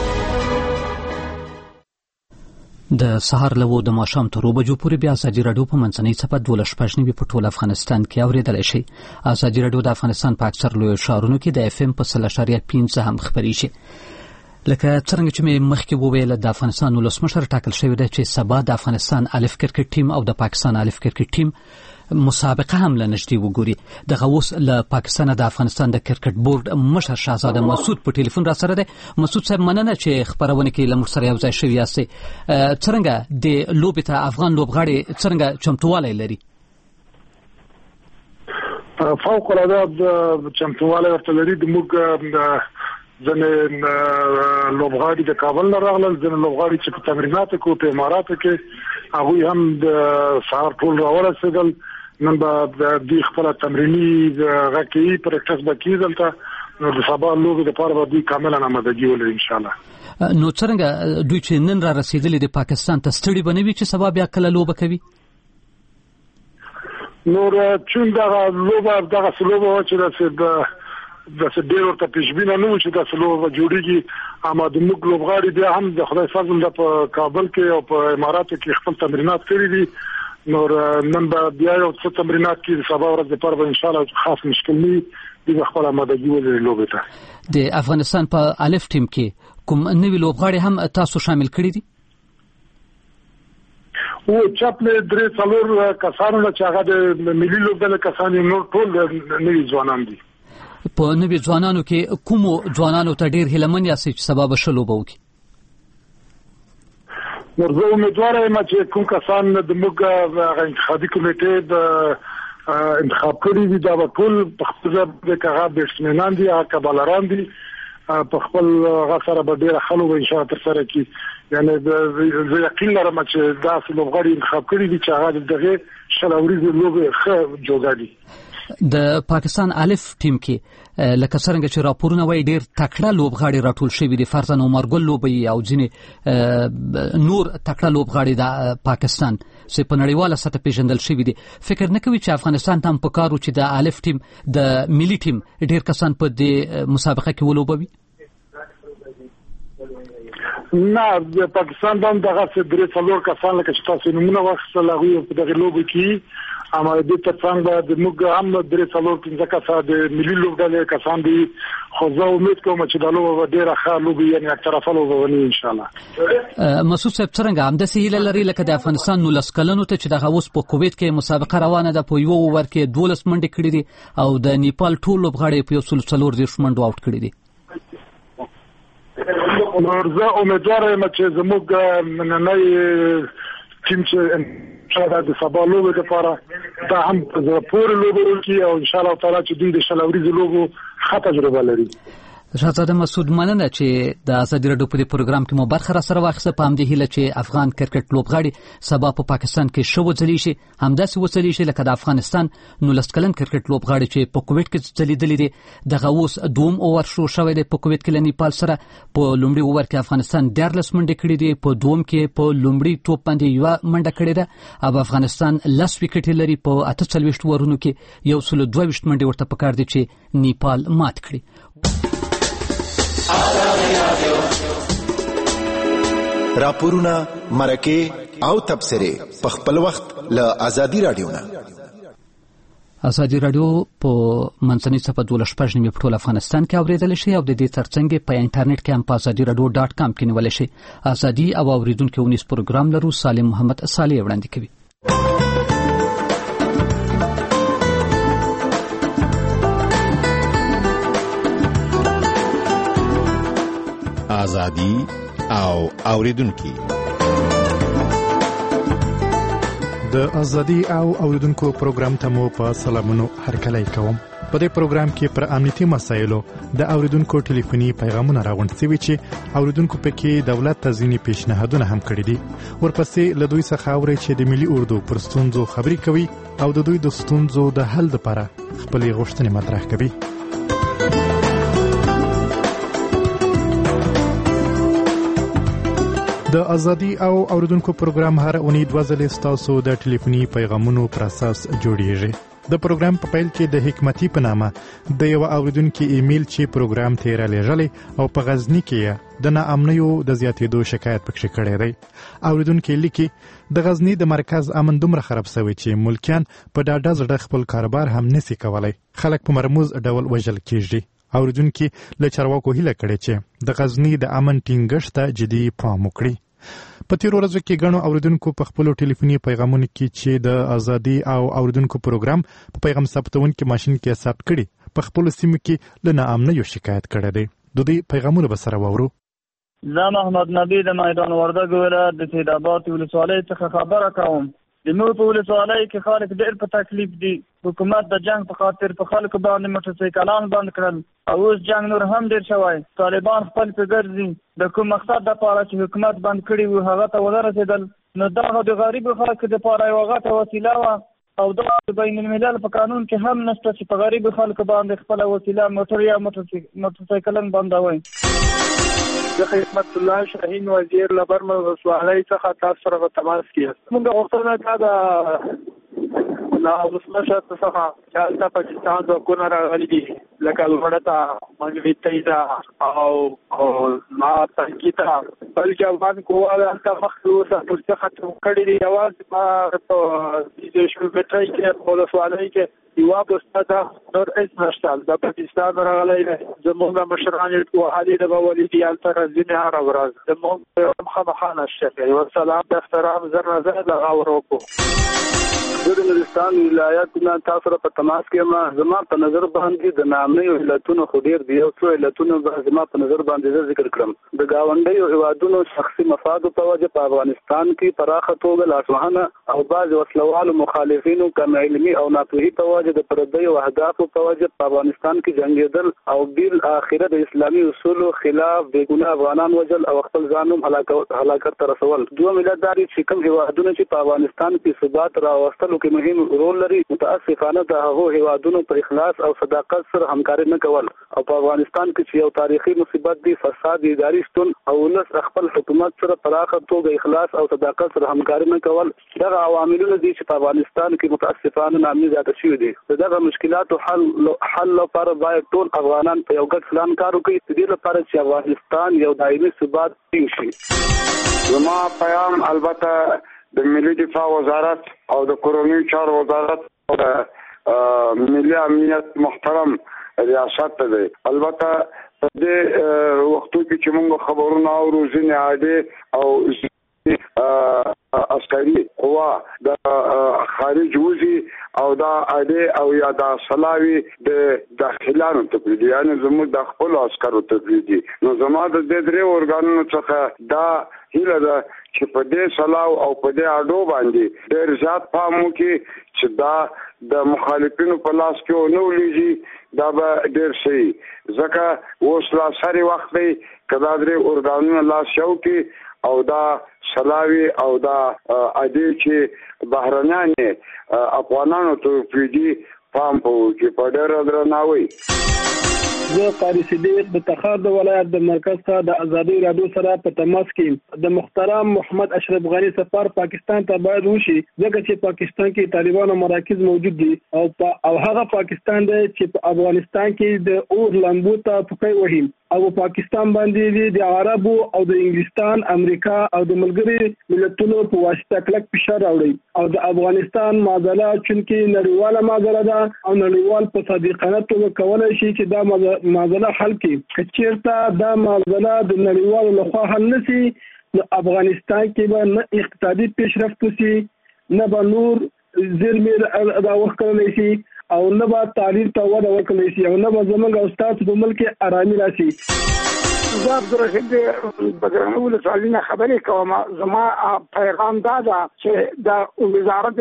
د سهار له 2 د ماښام تر 2 بجو پورې بیا ازادي راډیو په منځنۍ څپه 12 په ټول افغانستان کې اورېدلی شي. ازادي راډیو د افغانستان په اکثر لویو ښارونو کې د FM په 0.5 هم خپرېږي. لکه څرنګه چې مې مخکې وویل د افغانستان ولسمشر ټاکل شوی دی چې سبا د افغانستان الف کرکټ ټیم او د پاکستان الف کرکټ ټیم مسابقه هم له نږدې وګوري. دغه اوس له پاکستان د افغانستان د کرکټ بورډ مشر شاهزاده مسعود په ټلیفون را سره دی. مسعود صاحب مننه چې خبرونه کې له موږ سره یو ځای شوي یاستئ. څرنګه د لوبې ته افغان لوبغاړي څرنګه چمتووالی لري؟ فوق العاده چمتووالی ورته لري. موږ ځنې لوبغاړي د کابل نه راغلل، ځنې لوبغاړي چې په تمریناتو کې په اماراتو کې هغوی هم د سهار ټول راورسېدل. نن به د دوی خپله تمریني غږ پریکټس به کېږي دلته، نو د سبا لوبې دپاره به دوی کاملا آمادګي ولري انشاءالله. نو څرنګه دوی چې نن را رسېدلي د پاکستان ته ستړي به نه وي چې سبا بیا کله لوبه کوي؟ نور چون دغه لوبه دغسې لوبه وه چې داسې ډېر ورته پیشبینه نه و چې داسې لوبه جوړېږي. اما د موږ لوبغاړي بیا هم د خدای فضل ده په کابل کې او په اماراتو کې خپل تمرینات کړي دي. نور نن به بیا یو څه تمرینات کړي، د سبا ورځ دپاره به انشاءالله خاص مشکل نه وي، دوی به خپله آمادګي ولري لوبې ته. د افغانستان په الف ټیم کې کوم نوی لوبغاړي هم تاسو شامل کړی دي؟ او چاپله درې څلور کسانو چې هغه د ملي لوبډلې کسان نور ټول نوي ځوانان دي. په نوي ځوانانو کې کوم ځوانانو ته ډیر هیلمن یاست چې سبب شلو به وکړي؟ ورزه امیدوار یم چې کوم کسان د موږ انتخابي کمیټې د انتخاب کړي دي دا ټول په خپل ځای کې هغه بیټسمنان دي هغه کبالران دي په خپل غسر به ډیر خلک ان شاء الله تر سره کی یعنی زه یقین لرم چې دا لوبغاړي انتخاب کړي دي چې هغه دغه شلاوري لوبه ښه جوړه دي. د پاکستان الف ټیم کې لکه څنګه چې راپورونه وایي ډیر تکړه لوبغاړي راټول شوي دي، فرضاً عمر ګل لوبي او ځینې نور تکړه لوبغاړي د پاکستان چې په نړیواله سطح پیژندل شوي دي. فکر نه کوي چې افغانستان ته هم پکارو چې د الف ټیم د ملي ټیم ډیر کسان په دې مسابقه کې ولوبوي؟ نه، د پاکستان باندې دغه درې څلور کسان لکه چې تاسو نمونه واخیستل هغه په دغه لوبه کې اما د ترڅنګ د موږ هم درې څلور پنځه کسان د ملي لوبډلې کسان دي، خو زه امید کوم چې دا لوبه ډیره ښه لوبه یعنی اکثره لوبه ونی ان شاء الله. مسعود صاحب څنګه همداسې هیله لري لکه د افغانستان 19 کلنو ته چې دغه اوس په کویت کې مسابقه روانه ده، په یو اوور کې 12 منډې کړې دي او د نیپال ټول لوبغاړي په 140 منډو آوټ کړي دي؟ زه امیدوار یم چې زموږ نننۍ ټیم چې د سبا لوبې لپاره دا هم پورې لوبه وکړي او ان شاء الله تعالی چې دوی د شلوريزو لوبو ښه تجربه لري. شهزاده مسعود، مننه چې د ازادي راډیو په پروګرام کې مو برخه را سره واخیسته. په همدې هیله چې افغان کرکټ لوبغاړي سبا په پاکستان کې شو ځلی شي، همداسې وځلی شي لکه د افغانستان 19 کلن کرکټ لوبغاړي چې په کویت کې ځلیدلې دي. دغه اوس دوم اوور شو شوی دی په کویت کې له نیپال سره. په لومړي اوور کې افغانستان 14 منډې کړې دي، په دوم کې په لومړي ټوپ باندې یو منډه کړې ده او افغانستان 10 وکټ لري. په 48 اورونو کې 122 منډې ورته پکار دي چې نیپال مات کړي. راپورونه، مرکه او تبصره په خپل وخت له ازادي رادیو نه. ازادي رادیو په منځنۍ صفحه 12 په ټول افغانستان کې اوریدل شي او د دې ترڅنګ په انټرنیټ کې هم په azadi.radio.com کې نیول شي. ازادي او اوریدونکو ونیس پروګرام لرو. سالم محمد صالح وړاندې کوي. ازادي او اوریدونکو د ازادي او اوریدونکو پروګرام ته مو په سلامونو هرکلی کوم. په دې پروګرام کې پر امنیتي مسایلو د اوریدونکو ټلیفوني پیغامونه راغونډ شوي چې اوریدونکو پکې دولت ته ځینې پیشنهادونه هم کړي دي. ورپسې له دوی څخه اوري چې د ملي اردو پر ستونزو خبرې کوي او د دوی د ستونزو د حل لپاره خپلې غوښتنې مطرح کوي. د ازادي او اوریدونکو پروګرام هر اونۍ 2 ځلې ستاسو د ټلیفوني پیغامونو پر اساس جوړیږي. د پروګرام په پیل کې د حکمتي په نامه د یو اوریدونکو ایمیل چې پروګرام ته را لېږلی او په غزنی کې د ناامنیو د زیاتېدو شکایت پکې کړی دی. اوریدونکو لیکي د غزنی د مرکز امن دومره خراب شوی چې ملکیان په ډاډه زړه خپل کاروبار هم نشي کولای. خلک په مرموز ډول وژل کیږي. اوریدونکو له چارواکو هیله کړې چې د غزنی د امن ټینګښت ته جدي پام وکړي. په تیرو ورځو کې ګڼو اوریدونکو په خپل ټلیفوني پیغامونو کې چې د ازادي او اوریدونکو پروګرام په پیغام ثبتونکو ماشين کې ثبت کړي په خپل سیمه کې له ناامنیو شکایت کړي دي. د دې پیغامونه به سره وورو. زه محمد نبی د میدان وردګ ولایت د سیدآباد ولسوالۍ څخه خبره کوم. د مو په ولسوالۍ کې خلک ډېر په تکلیف دي. حکومت د جنگ په خاطر په خلکو باندې موټرسایکلان بند کړل او اوس جنگ نور هم ډېر شوی. طالبان خپل په ګرځي د کوم مقصد لپاره چې حکومت بند کړی و هغه ته ورسېدل. نو دا د غریب خلکو لپاره یو غټه وسیله و او دا د بین الملل په قانون کې هم نشته چې په غریب خلکو باندې خپل وسیله موټر یا موټرسایکلن بندوي. زه خدمت الله شاهین وزیر لبرمل ولسوالۍ څخه تاسو سره په تماس کې یم. موږ غوښتنه دا لا ولسمشر څخه چې هلته پاکستان ځواکونه راغلي دي لکه لوړه ته منګوي ته او ما تنګي ته بلکې افغان قواله هلته مخکې اوسه پوسته ختم کړي دي. یوازې ما په د شلګټۍ کې ولسوالۍ کې یوه پوسته ده، نور هېڅ نشته. د پاکستان راغلی دی، زموږ مشران یې وهلي د به ولي هلته راځي هره ورځ، زموږ مخامخا نشته کوي. والسلام د احترام زر نه زر دغه ورکړو. زه د نورستان ولایت نه تاسو سره په تماس کې ما زما په نظر باندې د نامنیو علتونو خو ډېر دي. یو څو علتونه به زما په نظر باندې ذکر کړم. د ګاونډیو هیوادونو شخصي مفادو په وجه په افغانستان کې پراخه توګه لاسوهنه او بعض وسلوالو مخالفینو کم علمي او ناپوهي په وجه د پردیو اهدافو په وجه په افغانستان کې جنګېدل او بیل اخره د اسلامي اصولو خلاف بېګناه افغانان وژل او خپل ځان هم هلاکت ته رسول. دوه ملت داري چې کوم هیوادونه چې په افغانستان کې ثبات راوستلو کې مهم رول لري، متاسفانه د هغو هیوادونو په اخلاص او صداقت سره همکاري نه کول او په افغانستان کې چې یو تاریخي مصیبت دی فساد اداري شتون او ولس خپل حکومت سره پراخه توګه اخلاص او صداقت سره همکاري نه کول، دغه عواملونه دي چې په افغانستان کې متاسفانه نامي زیاته شوي دي. دغه مشکلاتو حل لپاره باید ټول افغانان په یو ګډ پلان کار وکړي، د دې لپاره چې افغانستان یو دایمي ثبات ټینګ شي. زما پیغام البته د ملي دفاع وزارت او د کورنیو چارو وزارت او د ملي امنیت محترم ریاست ته دی. البته په دې وختو کې چې موږ خبرونه اورو ځینې عادي او عسکري قوا د خارج وزي او دا عادي او یا د سلاوي د داخلانو تبلیغ، یعنی زموږ د خپل عسکرو تبلیغ. نو زما د دې درې ارګانونو څخه دا هیله ده چې په دې سلاو او په دې اډو باندې ډېر زیات پام وکړي چې دا د مخالفینو په لاس کې ونه ولېږي، دا به ډېر شي. ځکه اوس لا ساري وخت دی که دا درې ارګانونه لاس یو کړي او دا سلاوي او دا عادي چې بهرنیان افغانانو ته پریږدي پام وکړي په ډېره درناوي. زه قاری صدیق د تخار د ولایت د مرکز څخه د ازادي رادیو سره په تماس کې د محترم محمد اشرف غنی سفر پاکستان ته باید وشي، ځکه چې پاکستان کې طالبانو مراکز موجود دي او هغه پاکستان دی چې په افغانستان کې د اور لمبو ته پکې وهي او پاکستان باندې د عربو او د انګلستان، امریکا او د ملګری ملتونو په واسطه کلک فشار راوړي او د افغانستان معادله چې نړیواله معادله ده او نړیوال په صادقانه توګه کولای شي چې دا معادله حل کړي. چیرته دا معادله د نړیوالو لخوا حل نشي، نو افغانستان کې به نه اقتصادي پیشرفت وشي، نه به نور زیرمې راوښکلی شي او نه به تعلیم ته وده ورکړلی شي او نه به زموږ او ستاسو په ملک کې ارامي راشي. زه عبدالرشید بدرانه ولسوالۍ نه خبرې کوم. زما پیغام دا ده چې د وزارت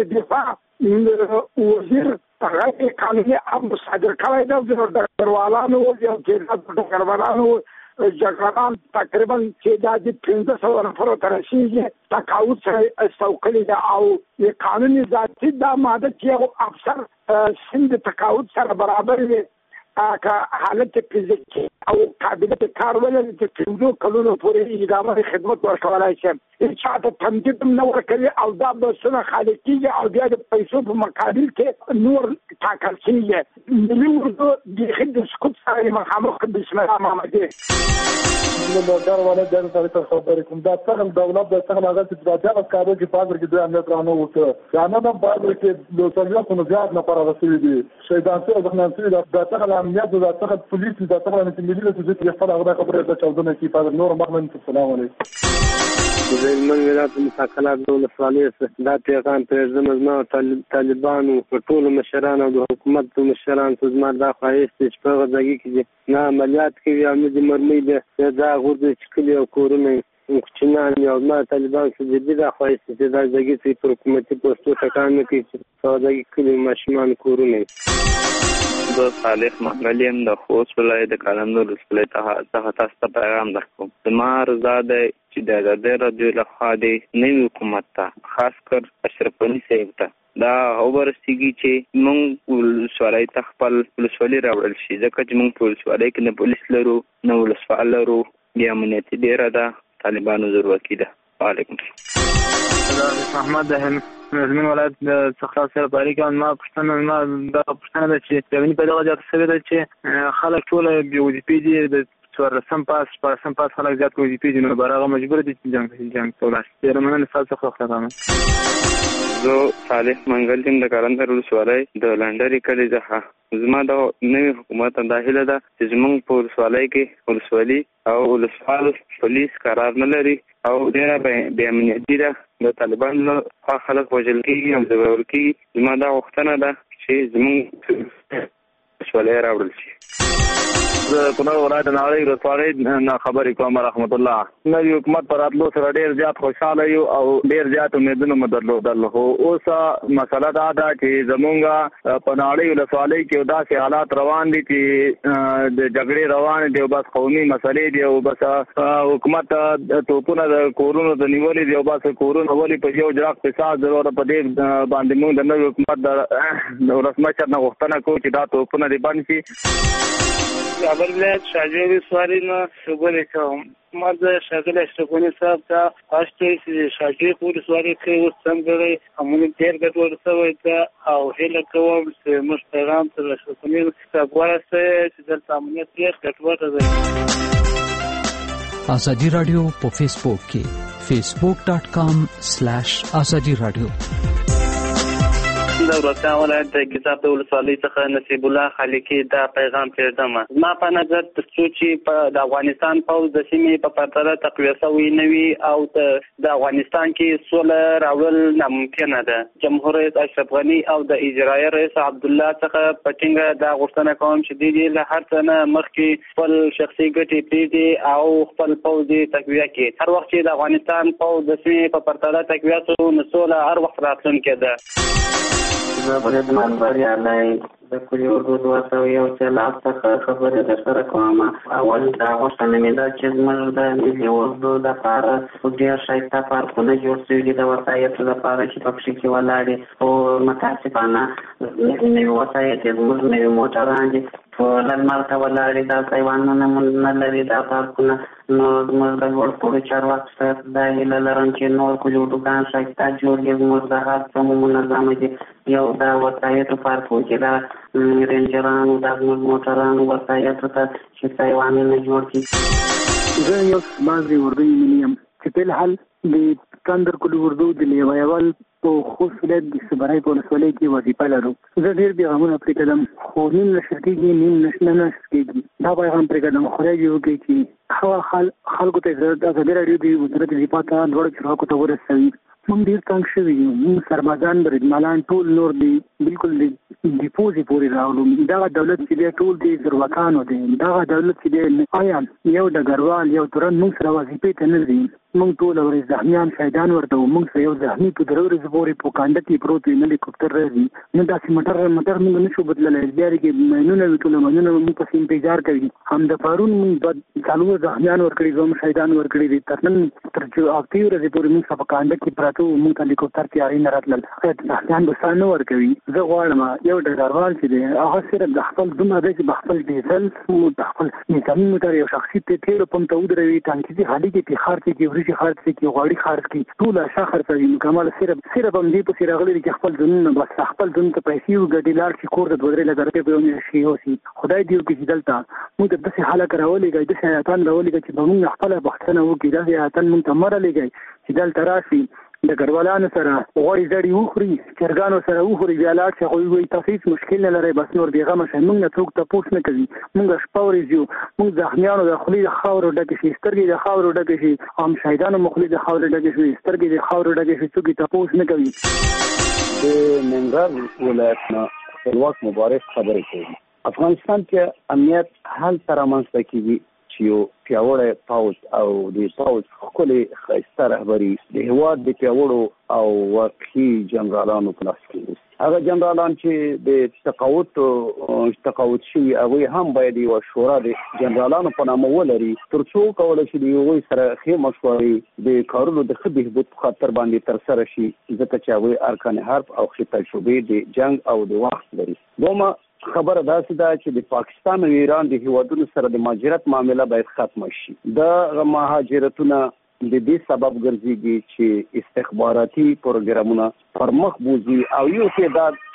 دفاع وزیر هغه قانوني امر صادر کړی دی د ډګروالانو او د ډګروالانو جګړان تقریبا چې د 1500 نفرو تر رسیدي تقاعد سره استوکلي ده او د قانوني ذاتي د ماده چې افسر سند تقاعد سره برابر وي که حالت فزیکي او قابلیت کار ولري چې 15 کلونو پورې ادامه خدمت ورکولای شي. هیڅ تمدید نه ورکوي او دا بسونه خالي کیږي او بیا د پیسو په مقابل کې نور ټاکل کیږي. ملي اردو د خدمت سکوت سره مخامخ بسم الله محمدي د ډارواله د سره خبرې کوم. دا څنګه دولت د څنګه هغه چې د ځاګه کارو کې پاتې کې دوه امنیت رانه وته دا نه باید چې د څنګه په زیات نه پر رسېږي دي شیطان څخه د خنانسي د څنګه امنیت د څنګه پولیس د څنګه چې ملي ته چې خپل هغه خبره د چاودنه کې په نور مخمن. السلام علیکم. د هلمند ولایت مساکلات د ولسوالۍ دا پیغام پرېږدم زما طالبانو په ټولو مشرانو او د حکومت په مشرانو ته زما دا خواهش دی چې په هغه ځای کې نه عملیات کوي او نه د مرمۍ د دا غورځي چې کلي او کورونه کوچنیان او زما طالبان څه جدي دا خواهش دی چې دا ځای کې پر حکومتي پوسټو ټکان نه کوي چې په هغه ځای کې کلي ماشومان کورونه. زه صالح محمد یم د خوست ولایت د قلندر ولسوالۍ څخه تاسو ته پیغام درکوم. زما رضا دی چې د ازادي راډیو لخوا د نوي حکومت ته خاص کر اشرف غني صاحب ته دا ورسیږي چې موږ ولسوالۍ ته خپل ولسوالۍ راوړل شي، ځکه چې موږ په ولسوالۍ کې نه پولیس لرو نه ولسوال لرو، بیا امنیتي ډېره ده، طالبانو ضرورتي ده. وعلیکم محمد د هلمند ولایت څخه سره باریکان ما پښتنه دا پښتنه ده چې د ویني په دغه ځای کې چې خلک ټول بي او دي پی دي د څوارلسم پاس شپاړسم پاس خلک زیات وظیفې دي، نو برغه مجبور دي چې جنګ ته ولاړ شي. ډېره مننه ستاسو څخه وخت راکړم. زه صالح منګل یم د کارندر ولسوالۍ د لنډري کلي څخه. زما د نوي حکومت دا هیله ده چې زموږ په ولسوالۍ کې ولسوالي او ولسوال پولیس قرار نه لري او ډېره بې امنیتي ده. د طالبانو لخوا خلک وژل کېږي او ځورول کېږي. زما دا غوښتنه ده چې زموږ ولسوالۍ راوړل شي. زه کونړ ولایت ناړۍ ولسوالۍ نه خبرې کوم. رحمت الله. نوي حکومت پر راتلو سره ډېر زیات خوشحاله یو او ډېر زیات امیدونه مو درلودل، خو اوس مسله دا ده چې زمونږ په ناړۍ ولسوالۍ کې داسې حالات روان دي چې د جګړې روان دي او بس قومي مسلې دي او بس حکومت توپونه د کورونو د نیولې دي او بس کورونه ولې په یو جراق فساد ضرور په دې باندې موږ د نوي حکومت د ولسمشر نه غوښتنه کوو چې دا توپونه دې بند شي. کابل ولایت شاجوی ولسوالۍ نه خبرې کوم. ما د ښاغلي اشرف غني صاحب ته خواهش کوي چې شاجوی په ولسوالۍ کې اوس څنګه امنیت ډېر ګډوډ شوی ده او هیله کوم چې موږ پیغام تر اشرف غني صاحب وایسته چې دلته امنیت ډېر ګډوډ دی. ازادي رادیو په فیسبوک کې facebook.com/ازادي رادیو. د ورته ولایت د ګیزاب د ولسوالۍ څخه نصیب الله خالقي دا پیغام پرېږدم. زما په نظر تر څو چې په د افغانستان پوځ د سیمې په پرتله تقویه شوی نه وي او د افغانستان کې سوله راوړل ناممکنه ده. جمهور رئیس اشرف غني او د اجرایي رئیس عبدالله څخه په ټینګه دا غوښتنه کوم چې دوی له هر څه نه مخکې خپل شخصي ګټې پرېږدي او خپل پوځ یې تقویه کړي. هر وخت چې د افغانستان پوځ د سیمې په پرتله تقویه شو نو سوله هر وخت راتلونکې ده. زه برید منبر یالای د کلي اردو 201 سېلاب څخه خبرې درسره کوم. اول دا غوښتنه مې ده چې زموږ د ملي اردو دپاره ډېر ښایسته پارکونه جوړ شوي دي د وسایطو دپاره چې په پښې کې ولاړ دي، خو متاسفانه نوي وسایط یې زموږ نوي موټران دي ټول لمر ته ولاړ دي، دا حیوانونه نه لري دا پارکونه. نو زموږ د لوړ پوړو چارواکو سره دا هیله لرم چې نور کلي اردوګان ښایسته جوړ دي، زموږ د هر څه منظمه دي. یو دا وسایطو پارکو کې دا رینجرانو دا زموږ موټرانو وسایطو ته چې حیوانونه جوړ کړي. زه یو بعضې اردوي مینی یم چې په الحال د کندر کلي اردو د لیوایول په خوست ولایت د صبرای په ولسوالۍ کې وظیفه لرو. زه ډېر پیغامونه پرې کړم خو نیم نشر کېږي نیم نه نشر کېږي. دا پیغام پرې کړم خدای دې وکړي چې هغه خلکو ته د ازادي راډیو د وزارت دفاع ته لوړو چارواکو ته ورسوي. موږ ډېر تنګ شوي یو، موږ سربازان بریدمالان ټول نور دی بالکل د ډیپوزي پورې راغلو. دغه دولت چې دی ټول دی زورواکانو دی. دغه دولت چې دی آیا یو ډګروال یو تورن موږ سره وظیفې ته نه ځي. موږ ټول ورځ زخمیان شهیدان ورته وو. موږ سره یو زخمي په درو ورځې پورې په کانډه کې پروت وي، نه هلیکوپټر راځي نه داسې موټر موږ نشو بدللی. بیا کې ماینونه وي، ټول ماینونه موږ پسې انتظار کوي. همدفارون موږ څلور زخمیان ورکړي، دوه شهیدان ورکړي دي. تر نن تر هفتې ورځې پورې موږ په کانډه کې پراته وو. موږ ته هلیکوپټر تیارې نه راتلل. زخمیان به ساه نه ورکوي. زه غواړم یو ډګروال چې دی هغه صرف د خپل دومره دی چې په خپل ډیزل د خپل نظامي موټر یو شخصي تیلو پمپ ته ودروي، ټانکي چې خالي کړي، خرڅ کړي، وریجې خرڅ کړي، غوړي خرڅ کړي، ټول اشیاء خرڅوي. مکمل صرف هم دې پسې راغلي چې خپل ځانونه بس خپل ځان ته پیسې وګټي، لاړ شي کور ته 2-3 لکه روپۍ په یو میاشت کې یوسي. خدای دې وکړي چې دلته موږ ته داسې حالت راولېږي، داسې حیاتان راولېږي چې به موږ خپله بښتنه وکړي. داسې حیاتان موږ ته مه رالېږئ چې دلته راشي د ګډوالانو سره غوړي زړي وخوري، چرګانو سره وخوري، بیا لاړ شي هغوی وایي تاسو هېڅ مشکل نه لرئ، بس نور بېغمه شئ. موږ نه څوک تپوس نه کوي. موږ شپه ورځ یو، موږ زخمیانو د خولې د خاورو ډکې شي، سترګې د خاورو ډکې شي، عام شهیدانو مو خولې د خاورو ډکې شي، سترګې د خاورو ډکې شي، څوک یې تپوس نه کوي. د ننګرهار ولایت نه خپلواک مبارک خبرې کوي. افغانستان کې امنیت هلته رامنځته کېږي چې یو پیاوړی پوځ او د پوځ ښکلې ښایسته رهبري د هېواد د پیاوړو او واقعي جنرالانو په لاس کې وي. هغه جنرالان چې د تقاعد شوي هغوی هم باید یوه شورا د جنرالانو په نامه ولري، تر څو کولی شي د هغوی سره ښې مشورې د کارونو د ښه بهبود په خاطر باندې ترسره شي، ځکه چې هغوی ارکان حرب او ښې تجربې د جنګ او د وخت لري. دومره خبره داسې ده چې د پاکستان او ایران د هیوادونو سره د مهاجرت معامله باید ختمه شي. د مهاجرتونه د دې سبب ګرځيږي چې استخباراتي پروګرامونه پر مخ بوزي او یو تعداد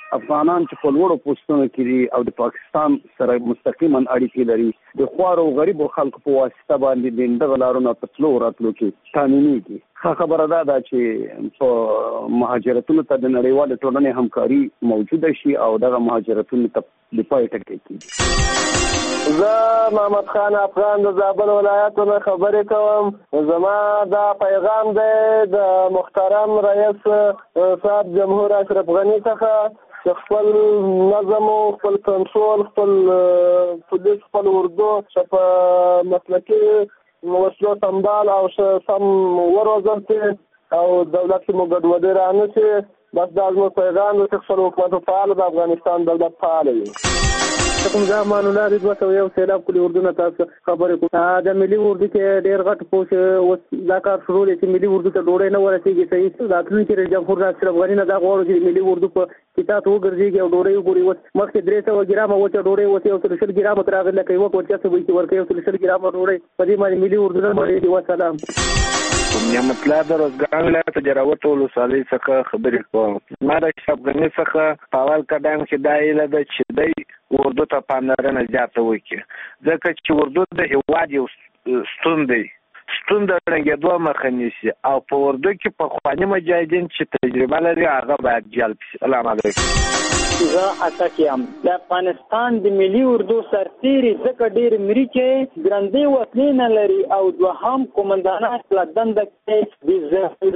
افغانان چې په لوړو پوسټونو کې دي او د پاکستان سره مستقیما اړیکې لري د خوارو غریبو خلکو په واسطه باندې دغه لارونه په تلو راتلو کې قانوني خبره ده چې په مهاجرتونو ته د نړیوال ټولنې همکاري موجوده شي او دغه مهاجرتونو ته د پای ټکی کیږي. زه محمد خان افغان د زابل ولایت نه خبرې کوم. زما دا پیغام دی د محترم رئیس صاحب جمهور اشرف غنی څخه چې خپل نظم او خپل کنټرول خپل پولیس خپل اردو په مسلکي وسلو سنبال او سم وروزل چې او دولت کې مو ګډوډي رانه شي. بس دا زموږ پیغام دی چې خپل حکومت فعال د افغانستان دولت فعال وي. کوم ځمان الله دې 201 سیلاب کلی اردو نه تاسو خبرې کوم. د ملي اردو کې ډېر غټ پوښ دا کار شروع دي چې ملي اردو ته ډوړې نه ورسېږي. صحیح راتلونکي رئیس جمهور اشرف غنی نه دا غواړي چې ملي اردو په کتاب وګرځيږي او ډوړې وګوري. مخکې 300 ګرامه وته ډوړې وته او 300 ګرامه تراغله کوي وکړي چې وایي ورکه او 300 ګرامه ډوړې په دې باندې ملي اردو نه باندې وسلام. نعمت الله د روزګان ولایت جراوت ولسوالۍ څخه خبرې کوم. ما د اشرف غنی څخه په اول قدم کې دا ایله ده چې دی اردو ته پاملرنه زیاته وکړي ځکه چې اردو د هېواد یو ستون دی. ستون د ړنګېدو مخه نیسي او په اردو کې پخواني مجاهدین چې تجربه لري هغه باید جلب شي. سلام علیکم. زه اتکیم د افغانستان د ملي اردو سرتیري ځکه ډېر مري چې ګرندې وسلې نه لري او دوهم قومندانان له دنده کې د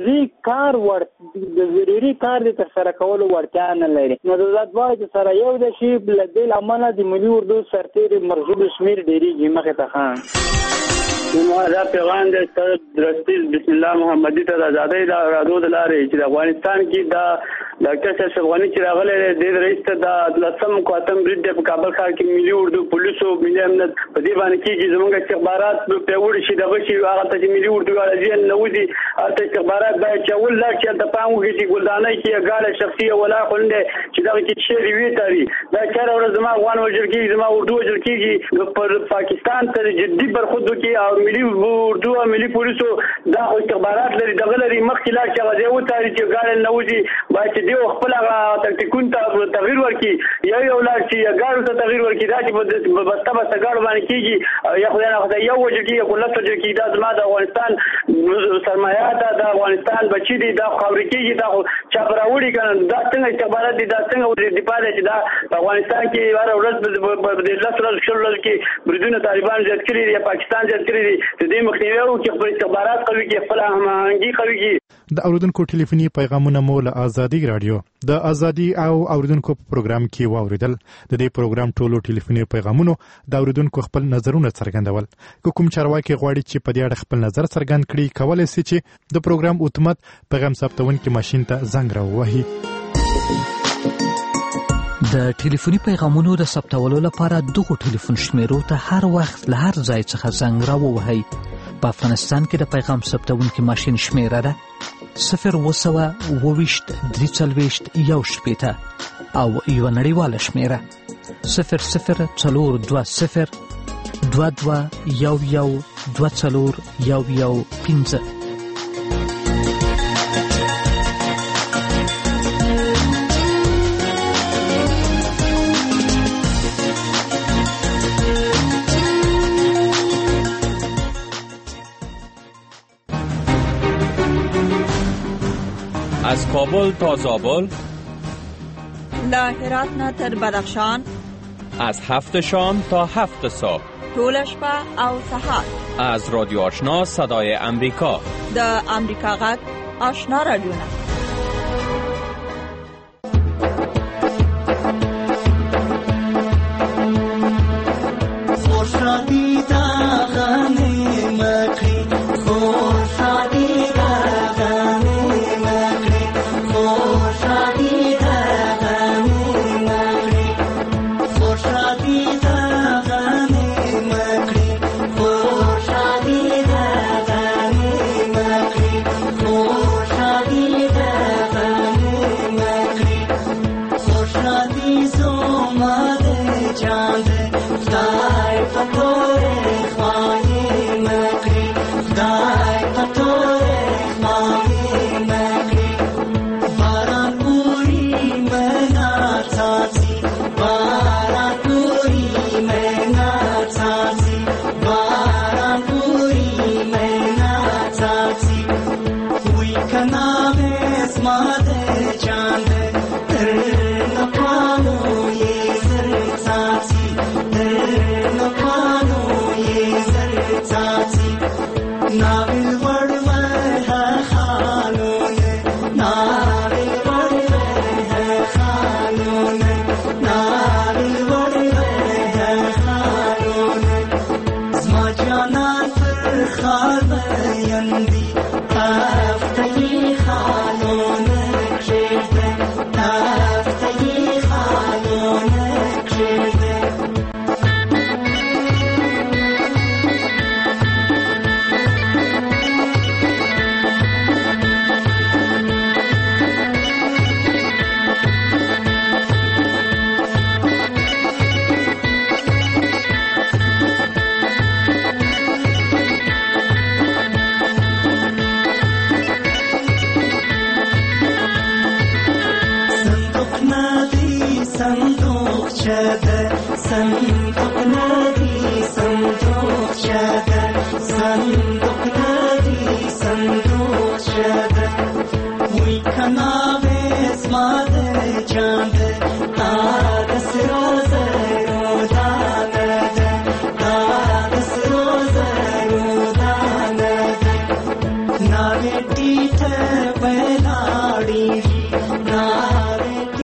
ضروري کار د ترسره کولو وړتیا نه لري. نو د دواړو چې سره یو د شي له دې امله د ملي اردو سرتیري مرغوب شمیر ډېرېږي مخې ته خان. دا پیغام د درستیز بسم الله محمدي ته د ازادۍ د ارادو د لارې چې د افغانستان کې د ډاکټر اشرف غنی چې راغلی دی د رئیس ته د لسم کواتم برید په کابل ښار کې ملي اردو پولیسو ملي امنیت په دې باندې کېږي زموږ استخبارات پیاوړي شي دغه شي هغه ته چې ملي اردو غاړه نه وځي هلته استخبارات باید چې اول لا چې هلته پام وکړي چې ګلدانۍ کې ګاډه شخصي ولا خوندې چې دغه کې شعري وي تاري دا چاره ورځ زما افغان وژل کېږي زما اردو وژل کېږي پر پاکستان سره جدي برخود وکړي او ملي اردو او ملي پولیسو دا استخبارات لري دغه لري مخکې لا چې هغه و تاري چې ګاډه نه وځي باید چې دی خپل هغه تکتیکون ته تغییر ورکړي یو لا چې ګاډو ته تغییر ورکړي دا چې په بسته ګاډو باندې کېږي یا خدای نه خدای یو وجه کېږي کله څه کېږي دا زما د افغانستان سرمایه ده د افغانستان بچي دي دا خاورې کېږي دا چا راوړي کنه دا څنګه استخبارات دي دا څنګه دفاع دي چې دا افغانستان کې هر ورځ د لاسرال شلل کې بریدونه طالبان زیات کړي دي یا پاکستان زیات کړي دي د دې مخنیوي او چې خپل استخبارات قوي کې خپل هماهنګي قوي کې. د اوریدونکو ټلیفوني پیغامونه مو له ازادي رادیو د ازادي او اوریدونکو پروګرام کې واوریدل. د دې پروګرام ټولو ټلیفوني پیغامونو د اوریدونکو خپل نظرونه څرګندول. کوم چارواکي غواړي چې په دې اړه خپل نظر څرګند کړي کولای شي چې د پروګرام اتومات پیغام ثبتونکو ماشين ته زنګ راووهي. د ټلیفوني پیغامونو د ثبتولو لپاره دغه ټلیفون شمیرو ته هر وخت له هر ځای څخه زنګ راووهئ. په افغانستان کې د پیغام ثبتونکو ماشين شمیره ده 020 340 1 او یو نړیواله شمیره 0040 22 11 24 از کابل تا زابل، له هرات نه تر بدخشان، از 7 شام تا 7 صبح، ټول شپه او سهار. از رادیو آشنا صدای امریکا، د امریکا غږ آشنا رادیو. بندی تفتگی خانونه کرده تفتگی خانونه کرده صندوق ندی صندوق شده صندوق ندی صندوق شده وی کناب اسماد جان